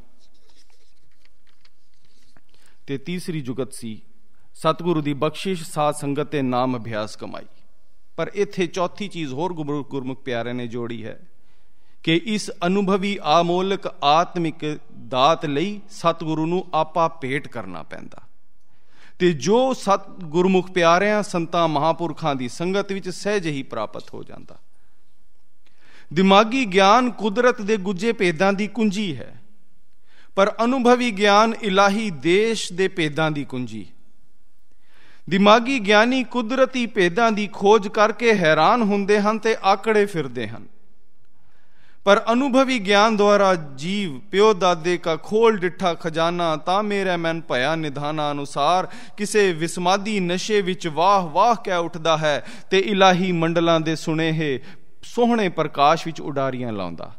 ਤੇ ਤੀਸਰੀ ਜੁਗਤ ਸੀ ਸਤਿਗੁਰੂ ਦੀ ਬਖਸ਼ਿਸ਼, ਸਾਧ ਸੰਗਤ ਤੇ ਨਾਮ ਅਭਿਆਸ ਕਮਾਈ। ਪਰ ਇੱਥੇ ਚੌਥੀ ਚੀਜ਼ ਹੋਰ ਗੁਰਮੁਖ ਪਿਆਰਿਆਂ ਨੇ ਜੋੜੀ ਹੈ ਕਿ ਇਸ ਅਨੁਭਵੀ ਆਮੋਲਕ ਆਤਮਿਕ ਦਾਤ ਲਈ ਸਤਿਗੁਰੂ ਨੂੰ ਆਪਾ ਭੇਟ ਕਰਨਾ ਪੈਂਦਾ ਤੇ ਜੋ ਸਤ ਗੁਰਮੁਖ ਪਿਆਰਿਆਂ, ਸੰਤਾਂ, ਮਹਾਂਪੁਰਖਾਂ ਦੀ ਸੰਗਤ ਵਿੱਚ ਸਹਿਜ ਹੀ ਪ੍ਰਾਪਤ ਹੋ ਜਾਂਦਾ। ਦਿਮਾਗੀ ਗਿਆਨ ਕੁਦਰਤ ਦੇ ਗੁੱਜੇ ਭੇਦਾਂ ਦੀ ਕੁੰਜੀ ਹੈ, ਪਰ ਅਨੁਭਵੀ ਗਿਆਨ ਇਲਾਹੀ ਦੇਸ਼ ਦੇ ਭੇਦਾਂ ਦੀ ਕੁੰਜੀ। ਦਿਮਾਗੀ ਗਿਆਨੀ ਕੁਦਰਤੀ ਭੇਦਾਂ ਦੀ ਖੋਜ ਕਰਕੇ ਹੈਰਾਨ ਹੁੰਦੇ ਹਨ ਤੇ ਆਕੜੇ ਫਿਰਦੇ ਹਨ, ਪਰ ਅਨੁਭਵੀ ਗਿਆਨ ਦੁਆਰਾ ਜੀਵ ਪਿਓ ਦਾਦੇ ਕਾ ਖੋਲ ਡਿੱਠਾ ਖਜ਼ਾਨਾ ਤਾਂ ਮੇਰੇ ਮਨ ਭਇਆ ਨਿਧਾਨਾ ਅਨੁਸਾਰ ਕਿਸੇ ਵਿਸਮਾਦੀ ਨਸ਼ੇ ਵਿੱਚ ਵਾਹ ਵਾਹ ਕਹਿ ਉੱਠਦਾ ਹੈ ਤੇ ਇਲਾਹੀ ਮੰਡਲਾਂ ਦੇ ਸੁਨੇਹੇ ਸੋਹਣੇ ਪ੍ਰਕਾਸ਼ ਵਿੱਚ ਉਡਾਰੀਆਂ ਲਾਉਂਦਾ।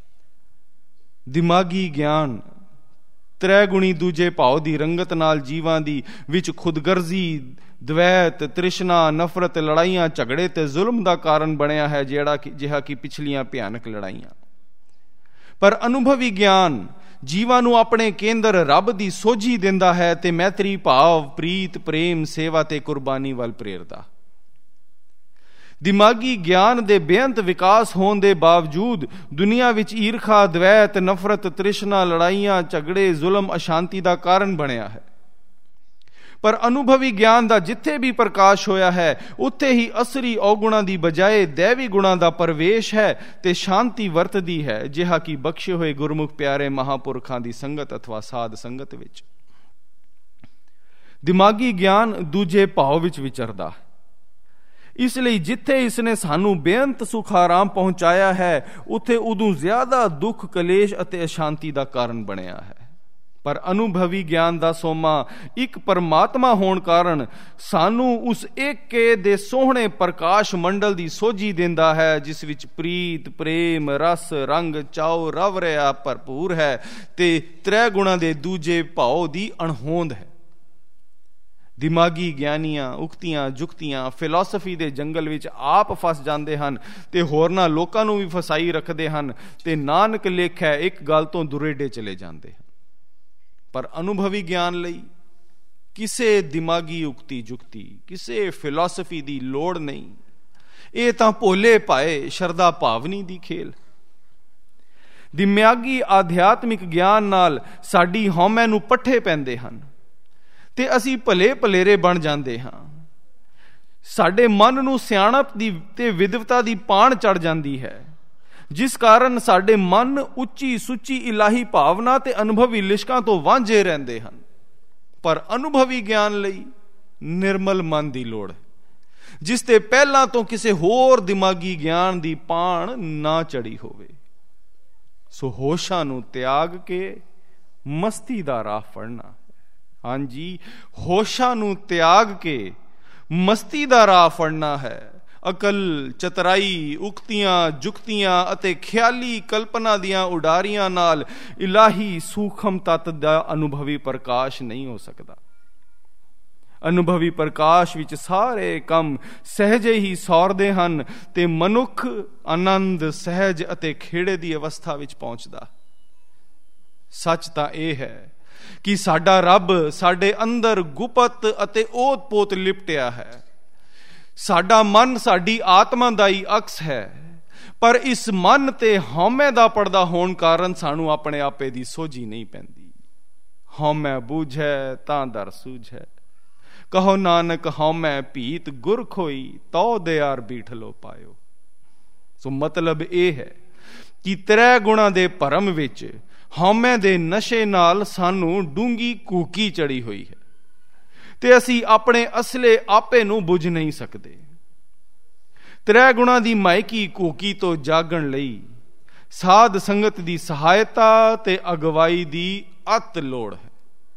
ਦਿਮਾਗੀ ਗਿਆਨ ਤ੍ਰੈਗੁਣੀ ਦੂਜੇ ਭਾਵ ਦੀ ਰੰਗਤ ਨਾਲ ਜੀਵਾਂ ਦੀ ਵਿੱਚ ਖੁਦਗਰਜ਼ੀ, ਦਵੈਤ, ਤ੍ਰਿਸ਼ਨਾ, ਨਫ਼ਰਤ, ਲੜਾਈਆਂ, ਝਗੜੇ ਤੇ ਜ਼ੁਲਮ ਦਾ ਕਾਰਨ ਬਣਿਆ ਹੈ, ਜਿਹੜਾ ਕਿ ਜਿਹਾ ਕਿ ਪਿਛਲੀਆਂ ਭਿਆਨਕ ਲੜਾਈਆਂ। ਪਰ ਅਨੁਭਵੀ ਗਿਆਨ ਜੀਵਾਂ ਨੂੰ ਆਪਣੇ ਕੇਂਦਰ ਰੱਬ ਦੀ ਸੋਝੀ ਦਿੰਦਾ ਹੈ ਤੇ ਮੈਤਰੀ ਭਾਵ, ਪ੍ਰੀਤ, ਪ੍ਰੇਮ, ਸੇਵਾ ਤੇ ਕੁਰਬਾਨੀ ਵੱਲ ਪ੍ਰੇਰਦਾ। ਦਿਮਾਗੀ ਗਿਆਨ ਦੇ ਬੇਅੰਤ ਵਿਕਾਸ ਹੋਣ ਦੇ ਬਾਵਜੂਦ ਦੁਨੀਆ ਵਿੱਚ ਈਰਖਾ, ਦਵੈਤ, ਨਫ਼ਰਤ, ਤ੍ਰਿਸ਼ਨਾ, ਲੜਾਈਆਂ, ਝਗੜੇ, ਜ਼ੁਲਮ, ਅਸ਼ਾਂਤੀ ਦਾ ਕਾਰਨ ਬਣਿਆ ਹੈ। ਪਰ ਅਨੁਭਵੀ ਗਿਆਨ ਦਾ ਜਿੱਥੇ ਵੀ ਪ੍ਰਕਾਸ਼ ਹੋਇਆ ਹੈ, ਉੱਥੇ ਹੀ ਅਸਰੀ ਔਗੁਣਾਂ ਦੀ ਬਜਾਏ ਦੈਵੀ ਗੁਣਾਂ ਦਾ ਪ੍ਰਵੇਸ਼ ਹੈ ਤੇ ਸ਼ਾਂਤੀ ਵਰਤਦੀ ਹੈ, ਜਿਹਾ ਕਿ ਬਖਸ਼ੇ ਹੋਏ ਗੁਰਮੁਖ ਪਿਆਰੇ ਮਹਾਂਪੁਰਖਾਂ ਦੀ ਸੰਗਤ ਅਥਵਾ ਸਾਧ ਸੰਗਤ ਵਿੱਚ। ਦਿਮਾਗੀ ਗਿਆਨ ਦੂਜੇ ਭਾਵ ਵਿੱਚ ਵਿਚਰਦਾ ਹੈ। ਇਸ ਲਈ ਜਿੱਥੇ ਇਸਨੇ ਸਾਨੂੰ ਬੇਅੰਤ ਸੁਖ ਆਰਾਮ ਪਹੁੰਚਾਇਆ ਹੈ, ਉੱਥੇ ਉਦੋਂ ਜ਼ਿਆਦਾ ਦੁੱਖ, ਕਲੇਸ਼ ਅਤੇ ਅਸ਼ਾਂਤੀ ਦਾ ਕਾਰਨ ਬਣਿਆ ਹੈ। ਪਰ ਅਨੁਭਵੀ ਗਿਆਨ ਦਾ ਸੋਮਾ ਇੱਕ ਪਰਮਾਤਮਾ ਹੋਣ ਕਾਰਨ ਸਾਨੂੰ ਉਸ ਏਕੇ ਦੇ ਸੋਹਣੇ ਪ੍ਰਕਾਸ਼ ਮੰਡਲ ਦੀ ਸੋਝੀ ਦਿੰਦਾ ਹੈ, ਜਿਸ ਵਿੱਚ ਪ੍ਰੀਤ, ਪ੍ਰੇਮ, ਰਸ, ਰੰਗ, ਚਾਉ, ਰਵ ਰਿਹਾ ਭਰਪੂਰ ਹੈ ਤੇ ਤ੍ਰੈ ਗੁਣਾਂ ਦੇ ਦੂਜੇ ਭਾਉ ਦੀ ਅਣਹੋਂਦ ਹੈ। ਦਿਮਾਗੀ ਗਿਆਨੀਆਂ ਉਕਤੀਆਂ ਜੁਗਤੀਆਂ ਫਿਲਾਸਫੀ ਦੇ ਜੰਗਲ ਵਿੱਚ ਆਪ ਫਸ ਜਾਂਦੇ ਹਨ ਤੇ ਹੋਰਨਾਂ ਲੋਕਾਂ ਨੂੰ ਵੀ ਫਸਾਈ ਰੱਖਦੇ ਹਨ ਤੇ ਨਾਨਕ ਲੇਖੈ ਇੱਕ ਗੱਲ ਤੋਂ ਦੁਰੇਡੇ ਚਲੇ ਜਾਂਦੇ ਹਨ। ਪਰ ਅਨੁਭਵੀ ਗਿਆਨ ਲਈ ਕਿਸੇ ਦਿਮਾਗੀ ਉਕਤੀ ਜੁਗਤੀ, ਕਿਸੇ ਫਿਲਾਸਫੀ ਦੀ ਲੋੜ ਨਹੀਂ। ਇਹ ਤਾਂ ਭੋਲੇ ਭਾਏ ਸ਼ਰਧਾ ਭਾਵਨੀ ਦੀ ਖੇਲ। ਦਿਮਾਗੀ ਆਧਿਆਤਮਿਕ ਗਿਆਨ ਨਾਲ ਸਾਡੀ ਹਉਮੈ ਨੂੰ ਪੱਠੇ ਪੈਂਦੇ ਹਨ ਤੇ ਅਸੀਂ ਭਲੇ ਭਲੇਰੇ ਬਣ ਜਾਂਦੇ ਹਾਂ। ਸਾਡੇ ਮਨ ਨੂੰ ਸਿਆਣਪ ਦੀ ਤੇ ਵਿਦਵਤਾ ਦੀ ਪਾਣ ਚੜ ਜਾਂਦੀ ਹੈ, ਜਿਸ ਕਾਰਨ ਸਾਡੇ ਮਨ ਉੱਚੀ ਸੁੱਚੀ ਇਲਾਹੀ ਭਾਵਨਾ ਤੇ ਅਨੁਭਵੀ ਲਿਸ਼ਕਾਂ ਤੋਂ ਵਾਂਝੇ ਰਹਿੰਦੇ ਹਨ। ਪਰ ਅਨੁਭਵੀ ਗਿਆਨ ਲਈ ਨਿਰਮਲ ਮਨ ਦੀ ਲੋੜ ਹੈ, ਜਿਸ ਤੇ ਪਹਿਲਾਂ ਤੋਂ ਕਿਸੇ ਹੋਰ ਦਿਮਾਗੀ ਗਿਆਨ ਦੀ ਪਾਣ ਨਾ ਚੜੀ ਹੋਵੇ। ਸੋ ਹੋਸ਼ਾਂ ਨੂੰ ਤਿਆਗ ਕੇ ਮਸਤੀ ਦਾ ਰਾਹ ਫੜਨਾ। ਹਾਂਜੀ, ਹੋਸ਼ਾਂ ਨੂੰ ਤਿਆਗ ਕੇ ਮਸਤੀ ਦਾ ਰਾਹ ਫੜਨਾ ਹੈ। ਅਕਲ, ਚਤਰਾਈ, ਉਕਤੀਆਂ ਜੁਗਤੀਆਂ ਅਤੇ ਖਿਆਲੀ ਕਲਪਨਾ ਦੀਆਂ ਉਡਾਰੀਆਂ ਨਾਲ ਇਲਾਹੀ ਸੂਖਮ ਤੱਤ ਦਾ ਅਨੁਭਵੀ ਪ੍ਰਕਾਸ਼ ਨਹੀਂ ਹੋ ਸਕਦਾ। ਅਨੁਭਵੀ ਪ੍ਰਕਾਸ਼ ਵਿੱਚ ਸਾਰੇ ਕੰਮ ਸਹਿਜੇ ਹੀ ਸੌਰਦੇ ਹਨ ਤੇ ਮਨੁੱਖ ਆਨੰਦ, ਸਹਿਜ ਅਤੇ ਖੇੜੇ ਦੀ ਅਵਸਥਾ ਵਿੱਚ ਪਹੁੰਚਦਾ। ਸੱਚ ਤਾਂ ਇਹ ਹੈ ਕਿ ਸਾਡਾ ਰੱਬ ਸਾਡੇ ਅੰਦਰ ਗੁਪਤ ਅਤੇ ਓਤ-ਪੋਤ ਲਿਪਟਿਆ ਹੈ। ਸਾਡਾ ਮਨ ਸਾਡੀ ਆਤਮਾ ਦਾ ਹੀ ਅਕਸ ਹੈ, ਪਰ ਇਸ ਮਨ ਤੇ ਹਉਮੈ ਦਾ ਪਰਦਾ ਹੋਣ ਕਾਰਨ ਸਾਨੂੰ ਆਪਣੇ ਆਪੇ ਦੀ ਸੋਝੀ ਨਹੀਂ ਪੈਂਦੀ। ਹਉਮੈ ਬੂਝੈ ਤਾਂ ਦਰ ਸੂਝੈ, ਕਹੋ ਨਾਨਕ ਹਉਮੈ ਭੀਤ ਗੁਰ ਖੋਈ, ਤਉ ਦਿਆਰ ਬੀਠਲੋ ਪਾਇਓ। ਸੋ ਮਤਲਬ ਇਹ ਹੈ ਕਿ ਤ੍ਰੈ ਗੁਣਾਂ ਦੇ ਭਰਮ ਵਿੱਚ ਹਉਮੈ ਦੇ ਨਸ਼ੇ ਨਾਲ ਸਾਨੂੰ ਡੂੰਗੀ ਕੂਕੀ ਚੜੀ ਹੋਈ ਹੈ ਤੇ ਅਸੀਂ ਆਪਣੇ ਅਸਲੇ ਆਪੇ ਨੂੰ ਬੁੱਝ ਨਹੀਂ ਸਕਦੇ। ਤ੍ਰੈ ਗੁਣਾਂ ਦੀ ਮਾਇਕੀ ਕੂਕੀ ਤੋਂ ਜਾਗਣ ਲਈ ਸਾਧ ਸੰਗਤ ਦੀ ਸਹਾਇਤਾ ਤੇ ਅਗਵਾਈ ਦੀ ਅਤ ਲੋੜ ਹੈ।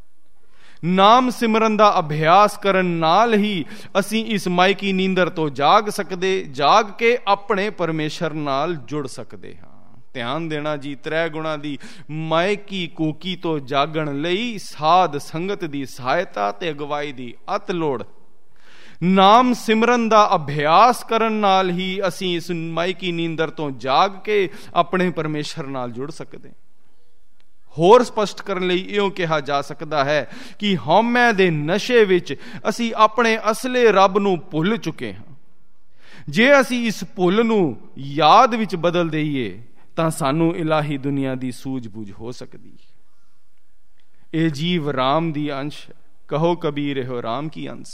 ਨਾਮ ਸਿਮਰਨ ਦਾ ਅਭਿਆਸ ਕਰਨ ਨਾਲ ਹੀ ਅਸੀਂ ਇਸ ਮਾਇਕੀ ਨੀਂਦਰ ਤੋਂ ਜਾਗ ਸਕਦੇ, ਜਾਗ ਕੇ ਆਪਣੇ ਪਰਮੇਸ਼ਰ ਨਾਲ ਜੁੜ ਸਕਦੇ ਹਾਂ। ਧਿਆਨ ਦੇਣਾ ਜੀ, ਤ੍ਰੈ ਗੁਣਾਂ ਦੀ ਮਾਇਕੀ ਕੂਕੀ ਤੋਂ ਜਾਗਣ ਲਈ ਸਾਧ ਸੰਗਤ ਦੀ ਸਹਾਇਤਾ ਤੇ ਅਗਵਾਈ ਦੀ ਅਤ ਲੋੜ। ਨਾਮ ਸਿਮਰਨ ਦਾ ਅਭਿਆਸ ਕਰਨ ਨਾਲ ਹੀ ਅਸੀਂ ਇਸ ਮਾਇਕੀ ਨੀਂਦਰ ਤੋਂ ਜਾਗ ਕੇ ਆਪਣੇ ਪਰਮੇਸ਼ਰ ਨਾਲ ਜੁੜ ਸਕਦੇ। ਹੋਰ ਸਪਸ਼ਟ ਕਰਨ ਲਈ ਇਉਂ ਕਿਹਾ ਜਾ ਸਕਦਾ ਹੈ ਕਿ ਹਉਮੈ ਦੇ ਨਸ਼ੇ ਵਿੱਚ ਅਸੀਂ ਆਪਣੇ ਅਸਲੇ ਰੱਬ ਨੂੰ ਭੁੱਲ ਚੁੱਕੇ ਹਾਂ। ਜੇ ਅਸੀਂ ਇਸ ਭੁੱਲ ਨੂੰ ਯਾਦ ਵਿੱਚ ਬਦਲ ਦਈਏ ਤਾਂ ਸਾਨੂੰ ਇਲਾਹੀ ਦੁਨੀਆ ਦੀ ਸੂਝ-ਬੂਝ ਹੋ ਸਕਦੀ। ਇਹ ਜੀਵ ਰਾਮ ਦੀ ਅੰਸ਼, ਕਹੋ ਕਬੀਰ ਇਹੋ ਰਾਮ ਕੀ ਅੰਸ਼।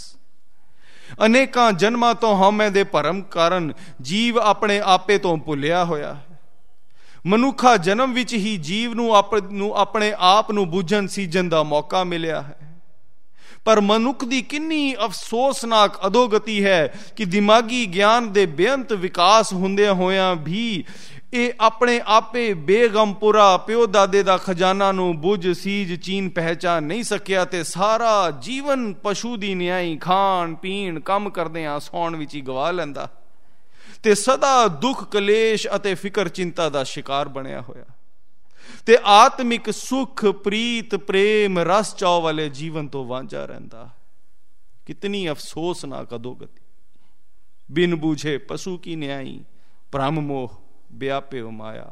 ਅਨੇਕਾਂ ਜਨਮਾਂ ਤੋਂ ਹਉਮੈ ਦੇ ਭਰਮ ਕਾਰਨ ਜੀਵ ਆਪਣੇ ਆਪੇ ਤੋਂ ਭੁੱਲਿਆ ਹੋਇਆ ਹੈ। ਮਨੁੱਖਾ ਜਨਮ ਵਿੱਚ ਹੀ ਜੀਵ ਨੂੰ ਆਪਣੇ ਆਪ ਨੂੰ ਬੁੱਝਣ ਸੀਜਣ ਦਾ ਮੌਕਾ ਮਿਲਿਆ ਹੈ। ਪਰ ਮਨੁੱਖ ਦੀ ਕਿੰਨੀ ਅਫਸੋਸਨਾਕ ਅਧੋਗਤੀ ਹੈ ਕਿ ਦਿਮਾਗੀ ਗਿਆਨ ਦੇ ਬੇਅੰਤ ਵਿਕਾਸ ਹੁੰਦਿਆਂ ਹੋਇਆਂ ਵੀ ਇਹ ਆਪਣੇ ਆਪੇ ਬੇਗਮਪੁਰਾ ਪਿਓ ਦਾਦੇ ਦਾ ਖਜ਼ਾਨਾ ਨੂੰ ਬੁੱਝ ਸੀਜ ਚੀਨ ਪਹਿਚਾਨ ਨਹੀਂ ਸਕਿਆ ਤੇ ਸਾਰਾ ਜੀਵਨ ਪਸ਼ੂ ਦੀ ਨਿਆਈ ਖਾਣ ਪੀਣ ਕੰਮ ਕਰਦਿਆਂ ਸੌਣ ਵਿੱਚ ਹੀ ਗਵਾ ਲੈਂਦਾ ਤੇ ਸਦਾ ਦੁੱਖ ਕਲੇਸ਼ ਅਤੇ ਫਿਕਰ ਚਿੰਤਾ ਦਾ ਸ਼ਿਕਾਰ ਬਣਿਆ ਹੋਇਆ ਤੇ ਆਤਮਿਕ ਸੁਖ ਪ੍ਰੀਤ ਪ੍ਰੇਮ ਰਸ ਚਾਅ ਵਾਲੇ ਜੀਵਨ ਤੋਂ ਵਾਂਝਾ ਰਹਿੰਦਾ। ਕਿਤਨੀ ਅਫਸੋਸਨਾਕ ਅਧੋਗਤੀ। ਬਿਨ ਬੂਝੇ ਪਸ਼ੂ ਕੀ ਨਿਆਈ, ਭ੍ਰਮ ਮੋਹ ਵਿਆਪਿਓ ਮਾਇਆ।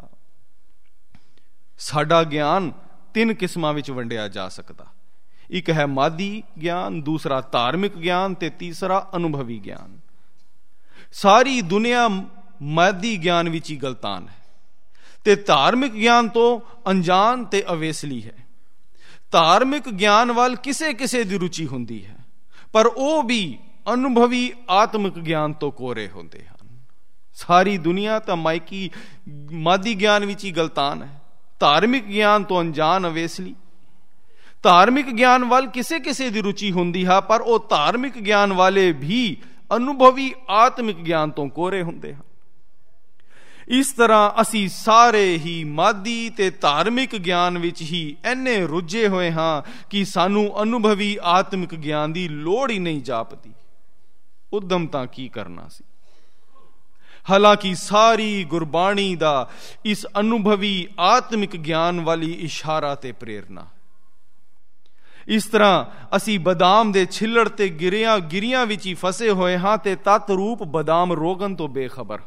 ਸਾਡਾ ਗਿਆਨ ਤਿੰਨ ਕਿਸਮਾਂ ਵਿੱਚ ਵੰਡਿਆ ਜਾ ਸਕਦਾ। ਇੱਕ ਹੈ ਮਾਦੀ ਗਿਆਨ, ਦੂਸਰਾ ਧਾਰਮਿਕ ਗਿਆਨ ਤੇ ਤੀਸਰਾ ਅਨੁਭਵੀ ਗਿਆਨ। ਸਾਰੀ ਦੁਨੀਆ ਮਾਦੀ ਗਿਆਨ ਵਿੱਚ ਹੀ ਗਲਤਾਨ ਹੈ ਤੇ ਧਾਰਮਿਕ ਗਿਆਨ ਤੋਂ ਅਣਜਾਣ ਤੇ ਅਵੇਸਲੀ ਹੈ। ਧਾਰਮਿਕ ਗਿਆਨ ਵੱਲ ਕਿਸੇ ਕਿਸੇ ਦੀ ਰੁਚੀ ਹੁੰਦੀ ਹੈ, ਪਰ ਉਹ ਵੀ ਅਨੁਭਵੀ ਆਤਮਿਕ ਗਿਆਨ ਤੋਂ ਕੋਰੇ ਹੁੰਦੇ ਹਨ। ਸਾਰੀ ਦੁਨੀਆ ਤਾਂ ਮਾਇਕੀ ਮਾਦੀ ਗਿਆਨ ਵਿੱਚ ਹੀ ਗਲਤਾਨ ਹੈ, ਧਾਰਮਿਕ ਗਿਆਨ ਤੋਂ ਅਣਜਾਣ ਅਵੇਸਲੀ। ਧਾਰਮਿਕ ਗਿਆਨ ਵੱਲ ਕਿਸੇ ਕਿਸੇ ਦੀ ਰੁਚੀ ਹੁੰਦੀ ਹੈ, ਪਰ ਉਹ ਧਾਰਮਿਕ ਗਿਆਨ ਵਾਲੇ ਵੀ ਅਨੁਭਵੀ ਆਤਮਿਕ ਗਿਆਨ ਤੋਂ ਕੋਰੇ ਹੁੰਦੇ ਹਨ। ਇਸ ਤਰ੍ਹਾਂ ਅਸੀਂ ਸਾਰੇ ਹੀ ਮਾਦੀ ਤੇ ਧਾਰਮਿਕ ਗਿਆਨ ਵਿੱਚ ਹੀ ਇੰਨੇ ਰੁੱਝੇ ਹੋਏ ਹਾਂ ਕਿ ਸਾਨੂੰ ਅਨੁਭਵੀ ਆਤਮਿਕ ਗਿਆਨ ਦੀ ਲੋੜ ਹੀ ਨਹੀਂ ਜਾਪਦੀ। ਉਦਮ ਤਾਂ ਕੀ ਕਰਨਾ ਸੀ। ਹਾਲਾਂਕਿ ਸਾਰੀ ਗੁਰਬਾਣੀ ਦਾ ਇਸ ਅਨੁਭਵੀ ਆਤਮਿਕ ਗਿਆਨ ਵਾਲੀ ਇਸ਼ਾਰਾ ਤੇ ਪ੍ਰੇਰਨਾ। ਇਸ ਤਰ੍ਹਾਂ ਅਸੀਂ ਬਦਾਮ ਦੇ ਛਿੱਲੜ ਤੇ ਗਿਰੀਆਂ ਗਿਰੀਆਂ ਵਿੱਚ ਹੀ ਫਸੇ ਹੋਏ ਹਾਂ ਤੇ ਤਤ ਰੂਪ ਬਦਾਮ ਰੋਗਨ ਤੋਂ ਬੇਖਬਰ।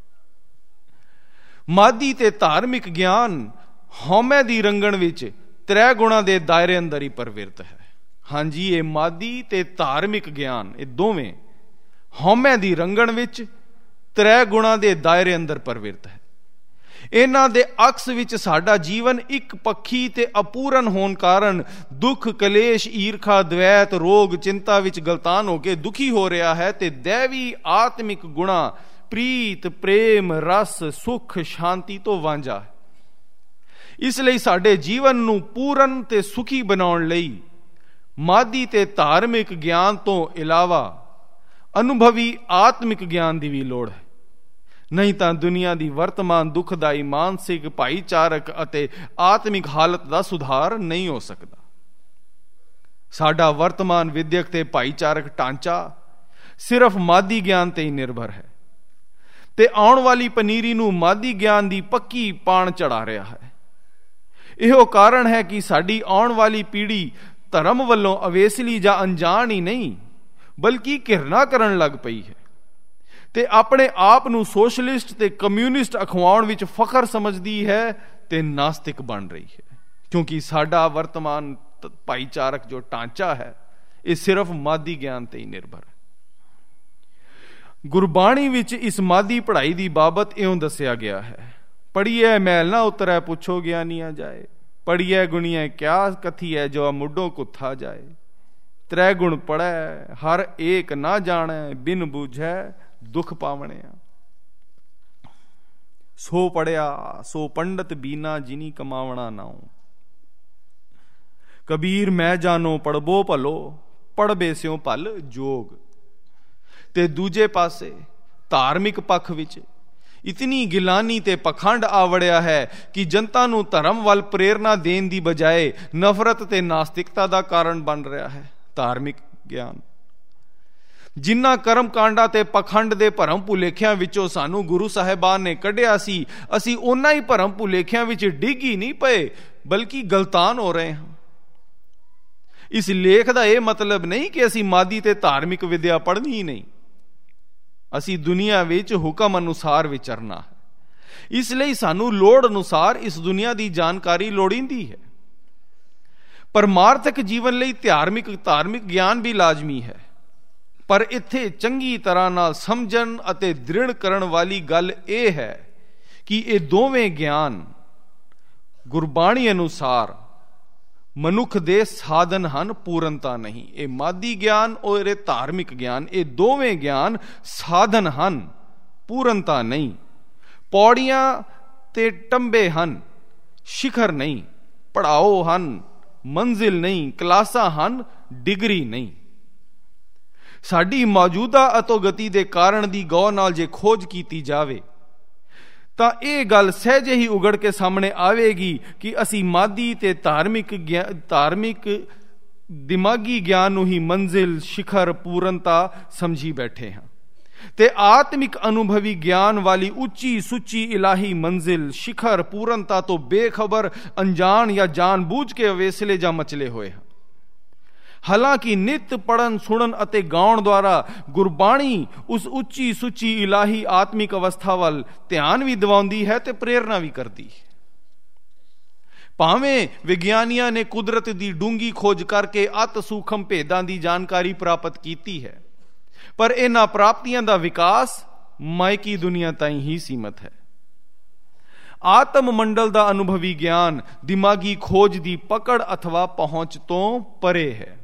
ਮਾਦੀ ਤੇ ਧਾਰਮਿਕ ਗਿਆਨ ਹਉਮੈ ਦੀ ਰੰਗਣ ਵਿੱਚ ਤ੍ਰੈ ਗੁਣਾ ਦੇ ਦਾਇਰੇ ਅੰਦਰ ਹੀ ਪਰਵਿਰਤ ਹੈ। ਹਾਂਜੀ, ਇਹ ਮਾਦੀ ਤੇ ਧਾਰਮਿਕ ਗਿਆਨ ਇਹ ਦੋਵੇਂ ਹਉਮੈ ਦੀ ਰੰਗਣ ਵਿੱਚ ਤ੍ਰੈ ਗੁਣਾ ਦੇ ਦਾਇਰੇ ਅੰਦਰ ਪਰਵਿਰਤ ਹੈ। ਇਹਨਾਂ ਦੇ ਅਕਸ ਵਿੱਚ ਸਾਡਾ ਜੀਵਨ ਇੱਕ ਪੱਖੀ ਤੇ ਅਪੂਰਨ ਹੋਣ ਕਾਰਨ ਦੁੱਖ, ਕਲੇਸ਼, ਈਰਖਾ, ਦਵੈਤ, ਰੋਗ, ਚਿੰਤਾ ਵਿੱਚ ਗਲਤਾਨ ਹੋ ਕੇ ਦੁਖੀ ਹੋ ਰਿਹਾ ਹੈ ਤੇ ਦੈਵੀ ਆਤਮਿਕ ਗੁਣਾ ਪ੍ਰੀਤ, ਪ੍ਰੇਮ, ਰਸ, ਸੁਖ, ਸ਼ਾਂਤੀ ਤੋਂ ਵਾਂਝਾ ਹੈ। ਇਸ ਲਈ ਸਾਡੇ ਜੀਵਨ ਨੂੰ ਪੂਰਨ ਤੇ ਸੁਖੀ ਬਣਾਉਣ ਲਈ ਮਾਦੀ ਤੇ ਧਾਰਮਿਕ ਗਿਆਨ ਤੋਂ ਇਲਾਵਾ ਅਨੁਭਵੀ ਆਤਮਿਕ ਗਿਆਨ ਦੀ ਵੀ ਲੋੜ ਹੈ। ਨਹੀਂ ਤਾਂ ਦੁਨੀਆ ਦੀ ਵਰਤਮਾਨ ਦੁਖਦਾਈ ਮਾਨਸਿਕ, ਭਾਈਚਾਰਕ ਅਤੇ ਆਤਮਿਕ ਹਾਲਤ ਦਾ ਸੁਧਾਰ ਨਹੀਂ ਹੋ ਸਕਦਾ। ਸਾਡਾ ਵਰਤਮਾਨ ਵਿਦਿਅਕ ਤੇ ਭਾਈਚਾਰਕ ਢਾਂਚਾ ਸਿਰਫ ਮਾਦੀ ਗਿਆਨ ਤੇ ਹੀ ਨਿਰਭਰ ਹੈ ਤੇ ਆਉਣ ਵਾਲੀ ਪਨੀਰੀ ਨੂੰ ਮਾਦੀ ਗਿਆਨ ਦੀ ਪੱਕੀ ਪਾਣ ਚੜਾ ਰਿਹਾ ਹੈ। ਇਹੋ ਕਾਰਨ ਹੈ ਕਿ ਸਾਡੀ ਆਉਣ ਵਾਲੀ ਪੀੜ੍ਹੀ ਧਰਮ ਵੱਲੋਂ ਅਵੇਸਲੀ ਜਾਂ ਅਣਜਾਣ ਹੀ ਨਹੀਂ, ਬਲਕਿ ਘਿਰਣਾ ਕਰਨ ਲੱਗ ਪਈ ਹੈ ਤੇ ਆਪਣੇ ਆਪ ਨੂੰ ਸੋਸ਼ਲਿਸਟ ਤੇ ਕਮਿਊਨਿਸਟ ਅਖਵਾਉਣ ਵਿੱਚ ਫਖਰ ਸਮਝਦੀ ਹੈ ਤੇ ਨਾਸਤਿਕ ਬਣ ਰਹੀ ਹੈ, ਕਿਉਂਕਿ ਸਾਡਾ ਵਰਤਮਾਨ ਭਾਈਚਾਰਕ ਜੋ ਢਾਂਚਾ ਹੈ ਇਹ ਸਿਰਫ ਮਾਦੀ ਗਿਆਨ ਤੇ ਹੀ ਨਿਰਭਰ ਹੈ। ਗੁਰਬਾਣੀ ਵਿੱਚ ਇਸ ਮਾਦੀ ਪੜ੍ਹਾਈ ਦੀ ਬਾਬਤ ਇਉਂ ਦੱਸਿਆ ਗਿਆ ਹੈ, ਪੜ੍ਹੀਐ ਮੈਲ ਨਾ ਉਤਰੈ ਪੁੱਛੋ ਗਿਆਨੀਆਂ ਜਾਏ, ਪੜ੍ਹੀਐ ਗੁਣੀਐ ਕਿਆ ਕਥੀਐ ਜੋ ਮੁੱਢੋਂ ਕੁੱਥਾ ਜਾਏ, ਤ੍ਰੈ ਗੁਣ ਪੜ੍ਹੈ ਹਰ ਏਕ ਨਾ ਜਾਣੈ, ਬਿਨ ਬੂਝੈ ਦੁਖ ਪਾਵਣਿਆ। ਸੋ ਪੜਿਆ ਸੋ ਪੰਡਤ ਬੀਨਾ ਜਿਨੀ ਕਮਾਵਣਾ ਨਾਉ, ਕਬੀਰ ਮੈਂ ਜਾਨੋ ਪੜਬੋ ਭਲੋ, ਪੜਬੇ ਸਿਉ ਭਲ ਜੋਗ। ਤੇ ਦੂਜੇ ਪਾਸੇ ਧਾਰਮਿਕ ਪੱਖ ਵਿੱਚ ਇਤਨੀ ਗਿਲਾਨੀ ਤੇ ਪਖੰਡ ਆਵੜਿਆ ਹੈ ਕਿ ਜਨਤਾ ਨੂੰ ਧਰਮ ਵੱਲ ਪ੍ਰੇਰਨਾ ਦੇਣ ਦੀ ਬਜਾਏ ਨਫ਼ਰਤ ਤੇ ਨਾਸਤਿਕਤਾ ਦਾ ਕਾਰਨ ਬਣ ਰਿਹਾ ਹੈ। ਧਾਰਮਿਕ ਗਿਆਨ ਜਿਨ੍ਹਾਂ ਕਰਮ ਕਾਂਡਾਂ ਤੇ ਪਖੰਡ ਦੇ ਭਰਮ ਭੁਲੇਖਿਆਂ ਵਿੱਚੋਂ ਸਾਨੂੰ ਗੁਰੂ ਸਾਹਿਬਾਨ ਨੇ ਕੱਢਿਆ ਸੀ, ਅਸੀਂ ਉਹਨਾਂ ਹੀ ਭਰਮ ਭੁਲੇਖਿਆਂ ਵਿੱਚ ਡਿੱਗ ਹੀ ਨਹੀਂ ਪਏ, ਬਲਕਿ ਗਲਤਾਨ ਹੋ ਰਹੇ ਹਾਂ। ਇਸ ਲੇਖ ਦਾ ਇਹ ਮਤਲਬ ਨਹੀਂ ਕਿ ਅਸੀਂ ਮਾਦੀ ਤੇ ਧਾਰਮਿਕ ਵਿਦਿਆ ਪੜ੍ਹਨੀ ਹੀ ਨਹੀਂ। ਅਸੀਂ ਦੁਨੀਆ ਵਿੱਚ ਹੁਕਮ ਅਨੁਸਾਰ ਵਿਚਰਨਾ ਹੈ। ਇਸ ਲਈ ਸਾਨੂੰ ਲੋੜ ਅਨੁਸਾਰ ਇਸ ਦੁਨੀਆ ਦੀ ਜਾਣਕਾਰੀ ਲੋੜੀਂਦੀ ਹੈ। ਪਰਮਾਰਥਕ ਜੀਵਨ ਲਈ ਧਾਰਮਿਕ ਧਾਰਮਿਕ ਗਿਆਨ ਵੀ ਲਾਜ਼ਮੀ ਹੈ, ਪਰ ਇੱਥੇ ਚੰਗੀ ਤਰ੍ਹਾਂ ਨਾਲ ਸਮਝਣ ਅਤੇ ਦ੍ਰਿੜ ਕਰਨ ਵਾਲੀ ਗੱਲ ਇਹ ਹੈ ਕਿ ਇਹ ਦੋਵੇਂ ਗਿਆਨ ਗੁਰਬਾਣੀ ਅਨੁਸਾਰ ਮਨੁੱਖ ਦੇ ਸਾਧਨ ਹਨ, ਪੂਰਨਤਾ ਨਹੀਂ। ਇਹ ਮਾਦੀ ਗਿਆਨ ਔਰ ਇਹ ਧਾਰਮਿਕ ਗਿਆਨ, ਇਹ ਦੋਵੇਂ ਗਿਆਨ ਸਾਧਨ ਹਨ, ਪੂਰਨਤਾ ਨਹੀਂ। ਪੌੜੀਆਂ ਤੇ ਟੰਬੇ ਹਨ, ਸਿਖਰ ਨਹੀਂ। ਪੜਾਓ ਹਨ, ਮੰਜ਼ਿਲ ਨਹੀਂ। ਕਲਾਸਾਂ ਹਨ, ਡਿਗਰੀ ਨਹੀਂ। ਸਾਡੀ ਮੌਜੂਦਾ ਅਤੋਗਤੀ ਦੇ ਕਾਰਨ ਦੀ ਗੌਰ ਨਾਲ ਜੇ ਖੋਜ ਕੀਤੀ ਜਾਵੇ ਤਾਂ ਇਹ ਗੱਲ ਸਹਿਜੇ ਹੀ ਉਗੜ ਕੇ ਸਾਹਮਣੇ ਆਵੇਗੀ ਕਿ ਅਸੀਂ ਮਾਦੀ ਤੇ ਧਾਰਮਿਕ ਧਾਰਮਿਕ ਦਿਮਾਗੀ ਗਿਆਨ ਨੂੰ ਹੀ ਮੰਜ਼ਿਲ, ਸਿਖਰ, ਪੂਰਨਤਾ ਸਮਝੀ ਬੈਠੇ ਹਾਂ ਤੇ ਆਤਮਿਕ ਅਨੁਭਵੀ ਗਿਆਨ ਵਾਲੀ ਉੱਚੀ ਸੁੱਚੀ ਇਲਾਹੀ ਮੰਜ਼ਿਲ, ਸਿਖਰ, ਪੂਰਨਤਾ ਤੋਂ ਬੇਖਬਰ, ਅਣਜਾਣ ਜਾਂ ਜਾਣਬੁੱਝ ਕੇ ਅਵੇਸਲੇ ਜਾਂ ਮਚਲੇ ਹੋਏ ਹਾਂ। ਹਾਲਾਂਕਿ ਨਿਤ ਪੜਨ, ਸੁਣਨ ਅਤੇ ਗਾਉਣ ਦੁਆਰਾ ਗੁਰਬਾਣੀ ਉਸ ਉੱਚੀ ਸੁੱਚੀ ਇਲਾਹੀ ਆਤਮਿਕ ਅਵਸਥਾ ਵੱਲ ਧਿਆਨ ਵੀ ਦਿਵਾਉਂਦੀ ਹੈ ਤੇ ਪ੍ਰੇਰਨਾ ਵੀ ਕਰਦੀ ਹੈ। ਭਾਵੇਂ ਵਿਗਿਆਨੀਆਂ ਨੇ ਕੁਦਰਤ ਦੀ ਡੂੰਗੀ ਖੋਜ ਕਰਕੇ ਅਤ ਸੂਖਮ ਭੇਦਾਂ ਦੀ ਜਾਣਕਾਰੀ ਪ੍ਰਾਪਤ ਕੀਤੀ ਹੈ, ਪਰ ਇਹਨਾਂ ਪ੍ਰਾਪਤੀਆਂ ਦਾ ਵਿਕਾਸ ਮਾਇਕੀ ਦੁਨੀਆ ਤਾਈਂ ਹੀ ਸੀਮਤ ਹੈ। ਆਤਮ ਮੰਡਲ ਦਾ ਅਨੁਭਵੀ ਗਿਆਨ ਦਿਮਾਗੀ ਖੋਜ ਦੀ ਪਕੜ ਅਥਵਾ ਪਹੁੰਚ ਤੋਂ ਪਰੇ ਹੈ।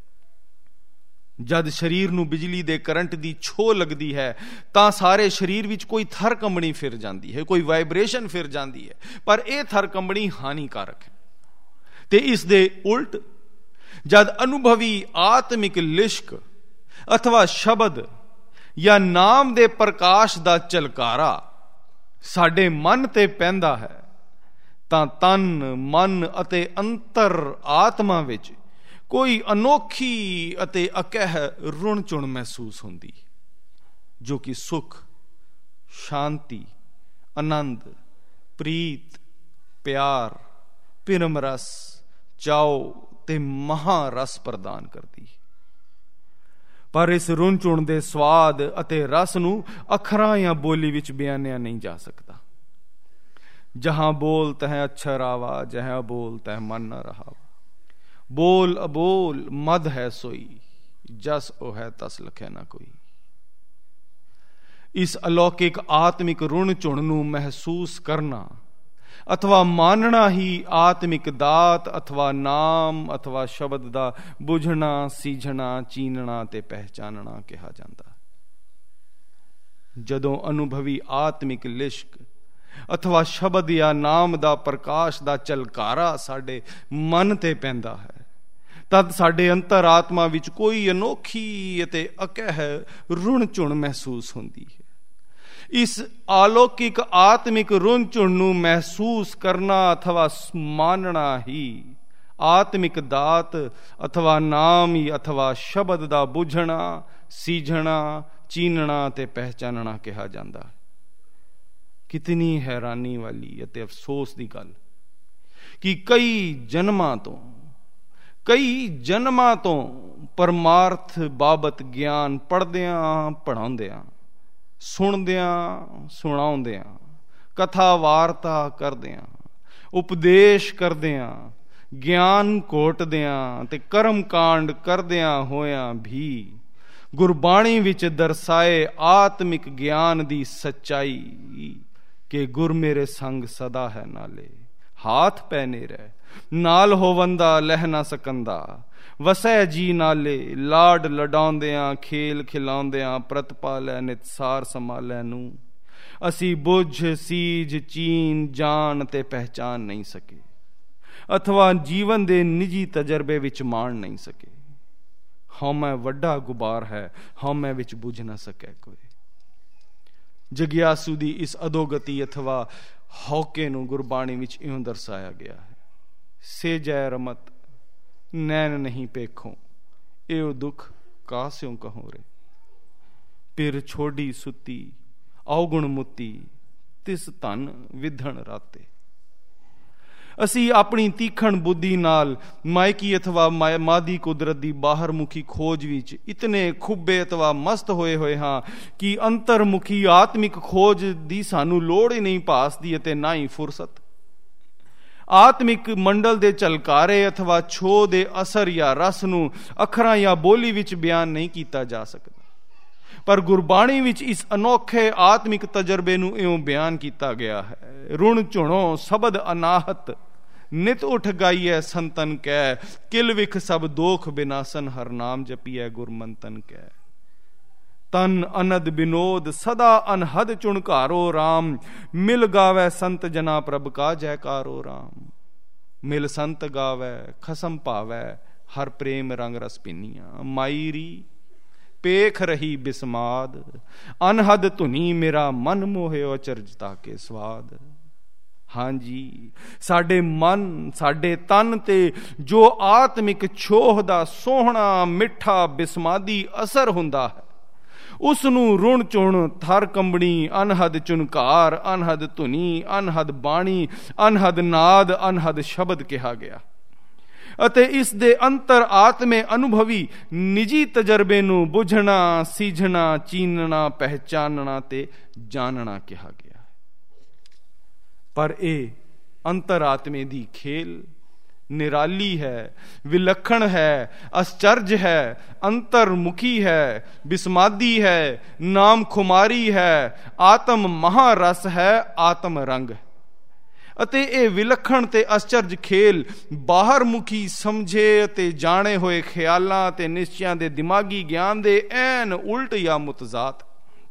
ਜਦ ਸਰੀਰ ਨੂੰ ਬਿਜਲੀ ਦੇ ਕਰੰਟ ਦੀ ਛੋਹ ਲੱਗਦੀ ਹੈ ਤਾਂ ਸਾਰੇ ਸਰੀਰ ਵਿੱਚ ਕੋਈ ਥਰ ਕੰਬਣੀ ਫਿਰ ਜਾਂਦੀ ਹੈ, ਕੋਈ ਵਾਈਬ੍ਰੇਸ਼ਨ ਫਿਰ ਜਾਂਦੀ ਹੈ, ਪਰ ਇਹ ਥਰ ਕੰਬਣੀ ਹਾਨੀਕਾਰਕ ਹੈ। ਤੇ ਇਸ ਦੇ ਉਲਟ ਜਦ ਅਨੁਭਵੀ ਆਤਮਿਕ ਲਿਸ਼ਕ ਅਥਵਾ ਸ਼ਬਦ ਜਾਂ ਨਾਮ ਦੇ ਪ੍ਰਕਾਸ਼ ਦਾ ਝਲਕਾਰਾ ਸਾਡੇ ਮਨ ਤੇ ਪੈਂਦਾ ਹੈ ਤਾਂ ਤਨ, ਮਨ ਅਤੇ ਅੰਤਰ ਆਤਮਾ ਵਿੱਚ ਕੋਈ ਅਨੋਖੀ ਅਤੇ ਅਕਹਿ ਰੁਣ ਚੁਣ ਮਹਿਸੂਸ ਹੁੰਦੀ, ਜੋ ਕਿ ਸੁਖ, ਸ਼ਾਂਤੀ, ਆਨੰਦ, ਪ੍ਰੀਤ, ਪਿਆਰ, ਪਿਰਮ ਰਸ, ਚਾਉ ਤੇ ਮਹਾਰਸ ਪ੍ਰਦਾਨ ਕਰਦੀ। ਪਰ ਇਸ ਰੁਣ ਚੁਣ ਦੇ ਸਵਾਦ ਅਤੇ ਰਸ ਨੂੰ ਅੱਖਰਾਂ ਜਾਂ ਬੋਲੀ ਵਿੱਚ ਬਿਆਨਿਆ ਨਹੀਂ ਜਾ ਸਕਦਾ। ਜਹਾਂ ਬੋਲ ਤਹ ਅਛਰ ਆਵਾ, ਜਹਾਂ ਬੋਲ ਤਹ ਮਨ ਨ ਰਹਾਵਾ। ਬੋਲ ਅਬੋਲ ਮਦ ਹੈ ਸੋਈ, ਜਸ ਉਹ ਹੈ ਤਸ ਲਖੈ ਨਾ ਕੋਈ। ਇਸ ਅਲੌਕਿਕ ਆਤਮਿਕ ਰੁਣ ਚੁਣ ਨੂੰ ਮਹਿਸੂਸ ਕਰਨਾ ਅਥਵਾ ਮਾਨਣਾ ਹੀ ਆਤਮਿਕ ਦਾਤ ਅਥਵਾ ਨਾਮ ਅਥਵਾ ਸ਼ਬਦ ਦਾ ਬੁਝਣਾ, ਸੀਝਣਾ, ਚੀਨਣਾ ਤੇ ਪਹਿਚਾਨਣਾ ਕਿਹਾ ਜਾਂਦਾ। ਜਦੋਂ ਅਨੁਭਵੀ ਆਤਮਿਕ ਲਿਸ਼ਕ ਅਥਵਾ ਸ਼ਬਦ ਜਾਂ ਨਾਮ ਦਾ ਪ੍ਰਕਾਸ਼ ਦਾ ਝਲਕਾਰਾ ਸਾਡੇ ਮਨ ਤੇ ਪੈਂਦਾ ਹੈ ਤਦ ਸਾਡੇ ਅੰਤਰ ਆਤਮਾ ਵਿੱਚ ਕੋਈ ਅਨੋਖੀ ਅਤੇ ਅਕਹਿ ਰੁਣ ਚੁਣ ਮਹਿਸੂਸ ਹੁੰਦੀ ਹੈ। ਇਸ ਆਲੌਕਿਕ ਆਤਮਿਕ ਰੁਣ ਚੁਣ ਨੂੰ ਮਹਿਸੂਸ ਕਰਨਾ ਅਥਵਾ ਮਾਨਣਾ ਹੀ ਆਤਮਿਕ ਦਾਤ ਅਥਵਾ ਨਾਮ ਅਥਵਾ ਸ਼ਬਦ ਦਾ ਬੁਝਣਾ, ਸੀਝਣਾ, ਚੀਨਣਾ ਤੇ ਪਹਿਚਾਨਣਾ ਕਿਹਾ ਜਾਂਦਾ ਹੈ। ਕਿਤਨੀ ਹੈਰਾਨੀ ਵਾਲੀ ਅਤੇ ਅਫਸੋਸ ਦੀ ਗੱਲ ਕਿ ਕਈ ਜਨਮਾਂ ਤੋਂ ਕਈ ਜਨਮਾਂ ਤੋਂ ਪਰਮਾਰਥ ਬਾਬਤ ਗਿਆਨ ਪੜ੍ਹਦਿਆਂ ਪੜ੍ਹਾਉਂਦਿਆਂ, ਸੁਣਦਿਆਂ ਸੁਣਾਉਂਦਿਆਂ, ਕਥਾ ਵਾਰਤਾ ਕਰਦਿਆਂ, ਉਪਦੇਸ਼ ਕਰਦਿਆਂ, ਗਿਆਨ ਘੋਟਦਿਆਂ ਤੇ ਕਰਮ ਕਾਂਡ ਕਰਦਿਆਂ ਹੋਇਆਂ ਵੀ ਗੁਰਬਾਣੀ ਵਿੱਚ ਦਰਸਾਏ ਆਤਮਿਕ ਗਿਆਨ ਦੀ ਸੱਚਾਈ ਕਿ ਗੁਰ ਮੇਰੇ ਸੰਗ ਸਦਾ ਹੈ ਨਾਲੇ, ਹਾਥ ਪੈਨੇ ਰਹਿ ਨਾਲ ਹੋਵੰਦਾ ਲਹਿ ਨਾ ਸਕੰਦਾ, ਵਸੈ ਜੀ ਨਾਲੇ ਲਾਡ ਲਡਾਉਂਦਿਆਂ, ਖੇਲ ਖਿਲਾਉਂਦਿਆਂ, ਪ੍ਰਤਪਾਲੈ ਨਿਤਸਾਰ ਸੰਭਾਲੈ ਨੂੰ ਅਸੀਂ ਬੁੱਝ, ਸੀਝ, ਚੀਨ, ਜਾਣ ਤੇ ਪਹਿਚਾਨ ਨਹੀਂ ਸਕੇ ਅਥਵਾ ਜੀਵਨ ਦੇ ਨਿੱਜੀ ਤਜਰਬੇ ਵਿੱਚ ਮਾਣ ਨਹੀਂ ਸਕੇ। ਹਉਮੈ ਵੱਡਾ ਗੁਬਾਰ ਹੈ, ਹਉਮੈ ਵਿੱਚ ਬੁੱਝ ਨਾ ਸਕੈ ਕੋਈ। ਜਗਿਆਸੂ ਦੀ ਇਸ ਅਧੋਗਤੀ ਅਥਵਾ ਹੌਕੇ ਨੂੰ ਗੁਰਬਾਣੀ ਵਿੱਚ ਇਉਂ ਦਰਸਾਇਆ ਗਿਆ ਹੈ। ਸੇਜੈ ਰਮਤ ਨੈਣ ਨਹੀਂ ਪੇਖੋਂ, ਇਹੋ ਦੁੱਖ ਕਾਸਿਉ ਕਹੋ ਰੇ। ਪਿਰ ਛੋਡੀ ਸੁੱਤੀ ਔਗੁਣ ਮੁੱਤੀ, ਤਿਸ ਧਨ ਵਿਧਣ ਰਾਤੇ। ਅਸੀਂ ਆਪਣੀ ਤੀਖਣ ਬੁੱਧੀ ਨਾਲ ਮਾਇਕੀ ਅਥਵਾ ਮਾਦੀ ਕੁਦਰਤ ਦੀ ਬਾਹਰਮੁਖੀ ਖੋਜ ਵਿੱਚ ਇਤਨੇ ਖੁੱਬੇ ਅਥਵਾ ਮਸਤ ਹੋਏ ਹੋਏ ਹਾਂ ਕਿ ਅੰਤਰਮੁਖੀ ਆਤਮਿਕ ਖੋਜ ਦੀ ਸਾਨੂੰ ਲੋੜ ਹੀ ਨਹੀਂ ਭਾਸਦੀ ਅਤੇ ਨਾ ਹੀ ਫੁਰਸਤ। ਆਤਮਿਕ ਮੰਡਲ ਦੇ ਝਲਕਾਰੇ ਅਥਵਾ ਛੋਹ ਦੇ ਅਸਰ ਜਾਂ ਰਸ ਨੂੰ ਅੱਖਰਾਂ ਜਾਂ ਬੋਲੀ ਵਿੱਚ ਬਿਆਨ ਨਹੀਂ ਕੀਤਾ ਜਾ ਸਕਦਾ, ਪਰ ਗੁਰਬਾਣੀ ਵਿੱਚ ਇਸ ਅਨੋਖੇ ਆਤਮਿਕ ਤਜਰਬੇ ਨੂੰ ਇਉਂ ਬਿਆਨ ਕੀਤਾ ਗਿਆ ਹੈ। ਰੁਣ ਝੁਣੋ ਸ਼ਬਦ ਅਨਾਹਤ, ਨਿਤ ਉਠ ਗਾਈਐ ਸੰਤਨ ਕੈ, ਕਿਲ ਵਿਖ ਸਭ ਦੋਖ ਬਿਨਾਸਨ, ਹਰ ਨਾਮ ਜਪੀਐ ਗੁਰਮੰਤਨ ਕੈ। ਤਨ ਅਨਦ ਬਿਨੋਦ ਸਦਾ ਅਨਹਦ ਚੁਣਕਾਰੋ ਰਾਮ, ਮਿਲ ਗਾਵੈ ਸੰਤ ਜਨਾ ਪ੍ਰਭ ਕਾ ਜੈਕਾਰੋ ਰਾਮ। ਮਿਲ ਸੰਤ ਗਾਵੈ ਖਸਮ ਭਾਵੈ, ਹਰ ਪ੍ਰੇਮ ਰੰਗ ਰਸ ਪਿੰਨੀਆਂ, ਮਾਈਰੀ ਪੇਖ ਰਹੀ ਬਿਸਮਾਦ, ਅਨਹਦ ਧੁਨੀ ਮੇਰਾ ਮਨ ਮੋਹਿਓ ਅਚਰਜਤਾ ਕੇ ਸਵਾਦ। ਹਾਂਜੀ, ਸਾਡੇ ਮਨ, ਸਾਡੇ ਤਨ ਤੇ ਜੋ ਆਤਮਿਕ ਛੋਹ ਦਾ ਸੋਹਣਾ ਮਿੱਠਾ ਬਿਸਮਾਦੀ ਅਸਰ ਹੁੰਦਾ ਹੈ ਉਸ ਨੂੰ ਰੁਣ ਚੁਣ, ਥਰ ਕੰਬਣੀ, ਅਨਹਦ ਚੁਨਕਾਰ, ਅਨਹਦ ਧੁਨੀ, ਅਨਹਦ ਬਾਣੀ, ਅਨਹਦ ਨਾਦ, ਅਨਹਦ ਸ਼ਬਦ ਕਿਹਾ ਗਿਆ ਅਤੇ ਇਸ ਦੇ ਅੰਤਰ ਆਤਮੇ ਅਨੁਭਵੀ ਨਿੱਜੀ ਤਜਰਬੇ ਨੂੰ ਬੁਝਣਾ, ਸੀਝਣਾ, ਚੀਨਣਾ, ਪਹਿਚਾਨਣਾ ਤੇ ਜਾਣਨਾ ਕਿਹਾ ਗਿਆ। ਪਰ ਇਹ ਅੰਤਰ ਆਤਮੇ ਦੀ ਖੇਲ निराली है, विलक्षण है, आश्चर्य है, अंतर्मुखी है, विस्मादी है, नाम खुमारी है, आत्म महारस है, आत्म रंग है। ਅਤੇ ਇਹ ਵਿਲੱਖਣ ਤੇ ਅਚਰਜ ਖੇਲ ਬਾਹਰ ਮੁਖੀ ਸਮਝੇ ਅਤੇ ਜਾਣੇ ਹੋਏ ਖਿਆਲਾਂ ਅਤੇ ਨਿਸ਼ਚਿਆਂ ਦੇ ਦਿਮਾਗੀ ਗਿਆਨ ਦੇ ਐਨ ਉਲਟ ਜਾਂ ਮੁਤਜ਼ਾਦ।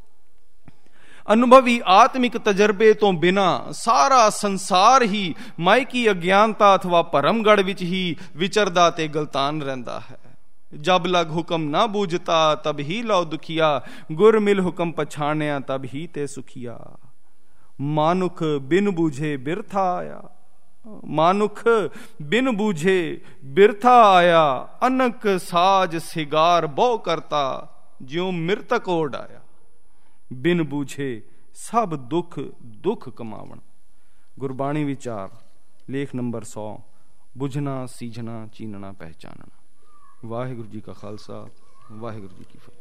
ਅਨੁਭਵੀ ਆਤਮਿਕ ਤਜਰਬੇ ਤੋਂ ਬਿਨਾ ਸਾਰਾ ਸੰਸਾਰ ਹੀ ਮਾਇਕੀ ਅਗਿਆਨਤਾ ਅਥਵਾ ਭਰਮਗੜ ਵਿੱਚ ਹੀ ਵਿਚਰਦਾ ਤੇ ਗਲਤਾਨ ਰਹਿੰਦਾ ਹੈ। ਜਬ ਲਗ ਹੁਕਮ ਨਾ ਬੂਝਤਾ ਤਬ ਹੀ ਲਉ ਦੁਖੀਆ, ਗੁਰ ਮਿਲ ਹੁਕਮ ਪਛਾਣਿਆ ਤਬ ਹੀ ਤੇ ਸੁਖੀਆ। ਮਾਨੁਖ ਬਿਨ ਬੂਝੇ ਬਿਰਥਾ ਆਇਆ, ਮਾਨੁਖ ਬਿਨ ਬੂਝੇ ਬਿਰਥਾ ਆਇਆ, ਅਨਕ ਸਾਜ ਸਿਗਾਰ ਬਹੁ ਕਰਤਾ, ਜਿਉ ਮਿਰਤਕ ਓਡ ਆਇਆ। ਬਿਨ ਬੂਝੇ ਸਭ ਦੁੱਖ ਦੁੱਖ ਕਮਾਵਣ। ਗੁਰਬਾਣੀ ਵਿਚਾਰ ਲੇਖ ਨੰਬਰ ਸੌ, ਬੁਝਣਾ ਸੀਝਣਾ ਚੀਨਣਾ ਪਹਿਚਾਨਣਾ। ਵਾਹਿਗੁਰੂ ਜੀ ਕਾ ਖਾਲਸਾ, ਵਾਹਿਗੁਰੂ ਜੀ ਕੀ ਫਤਿਹ।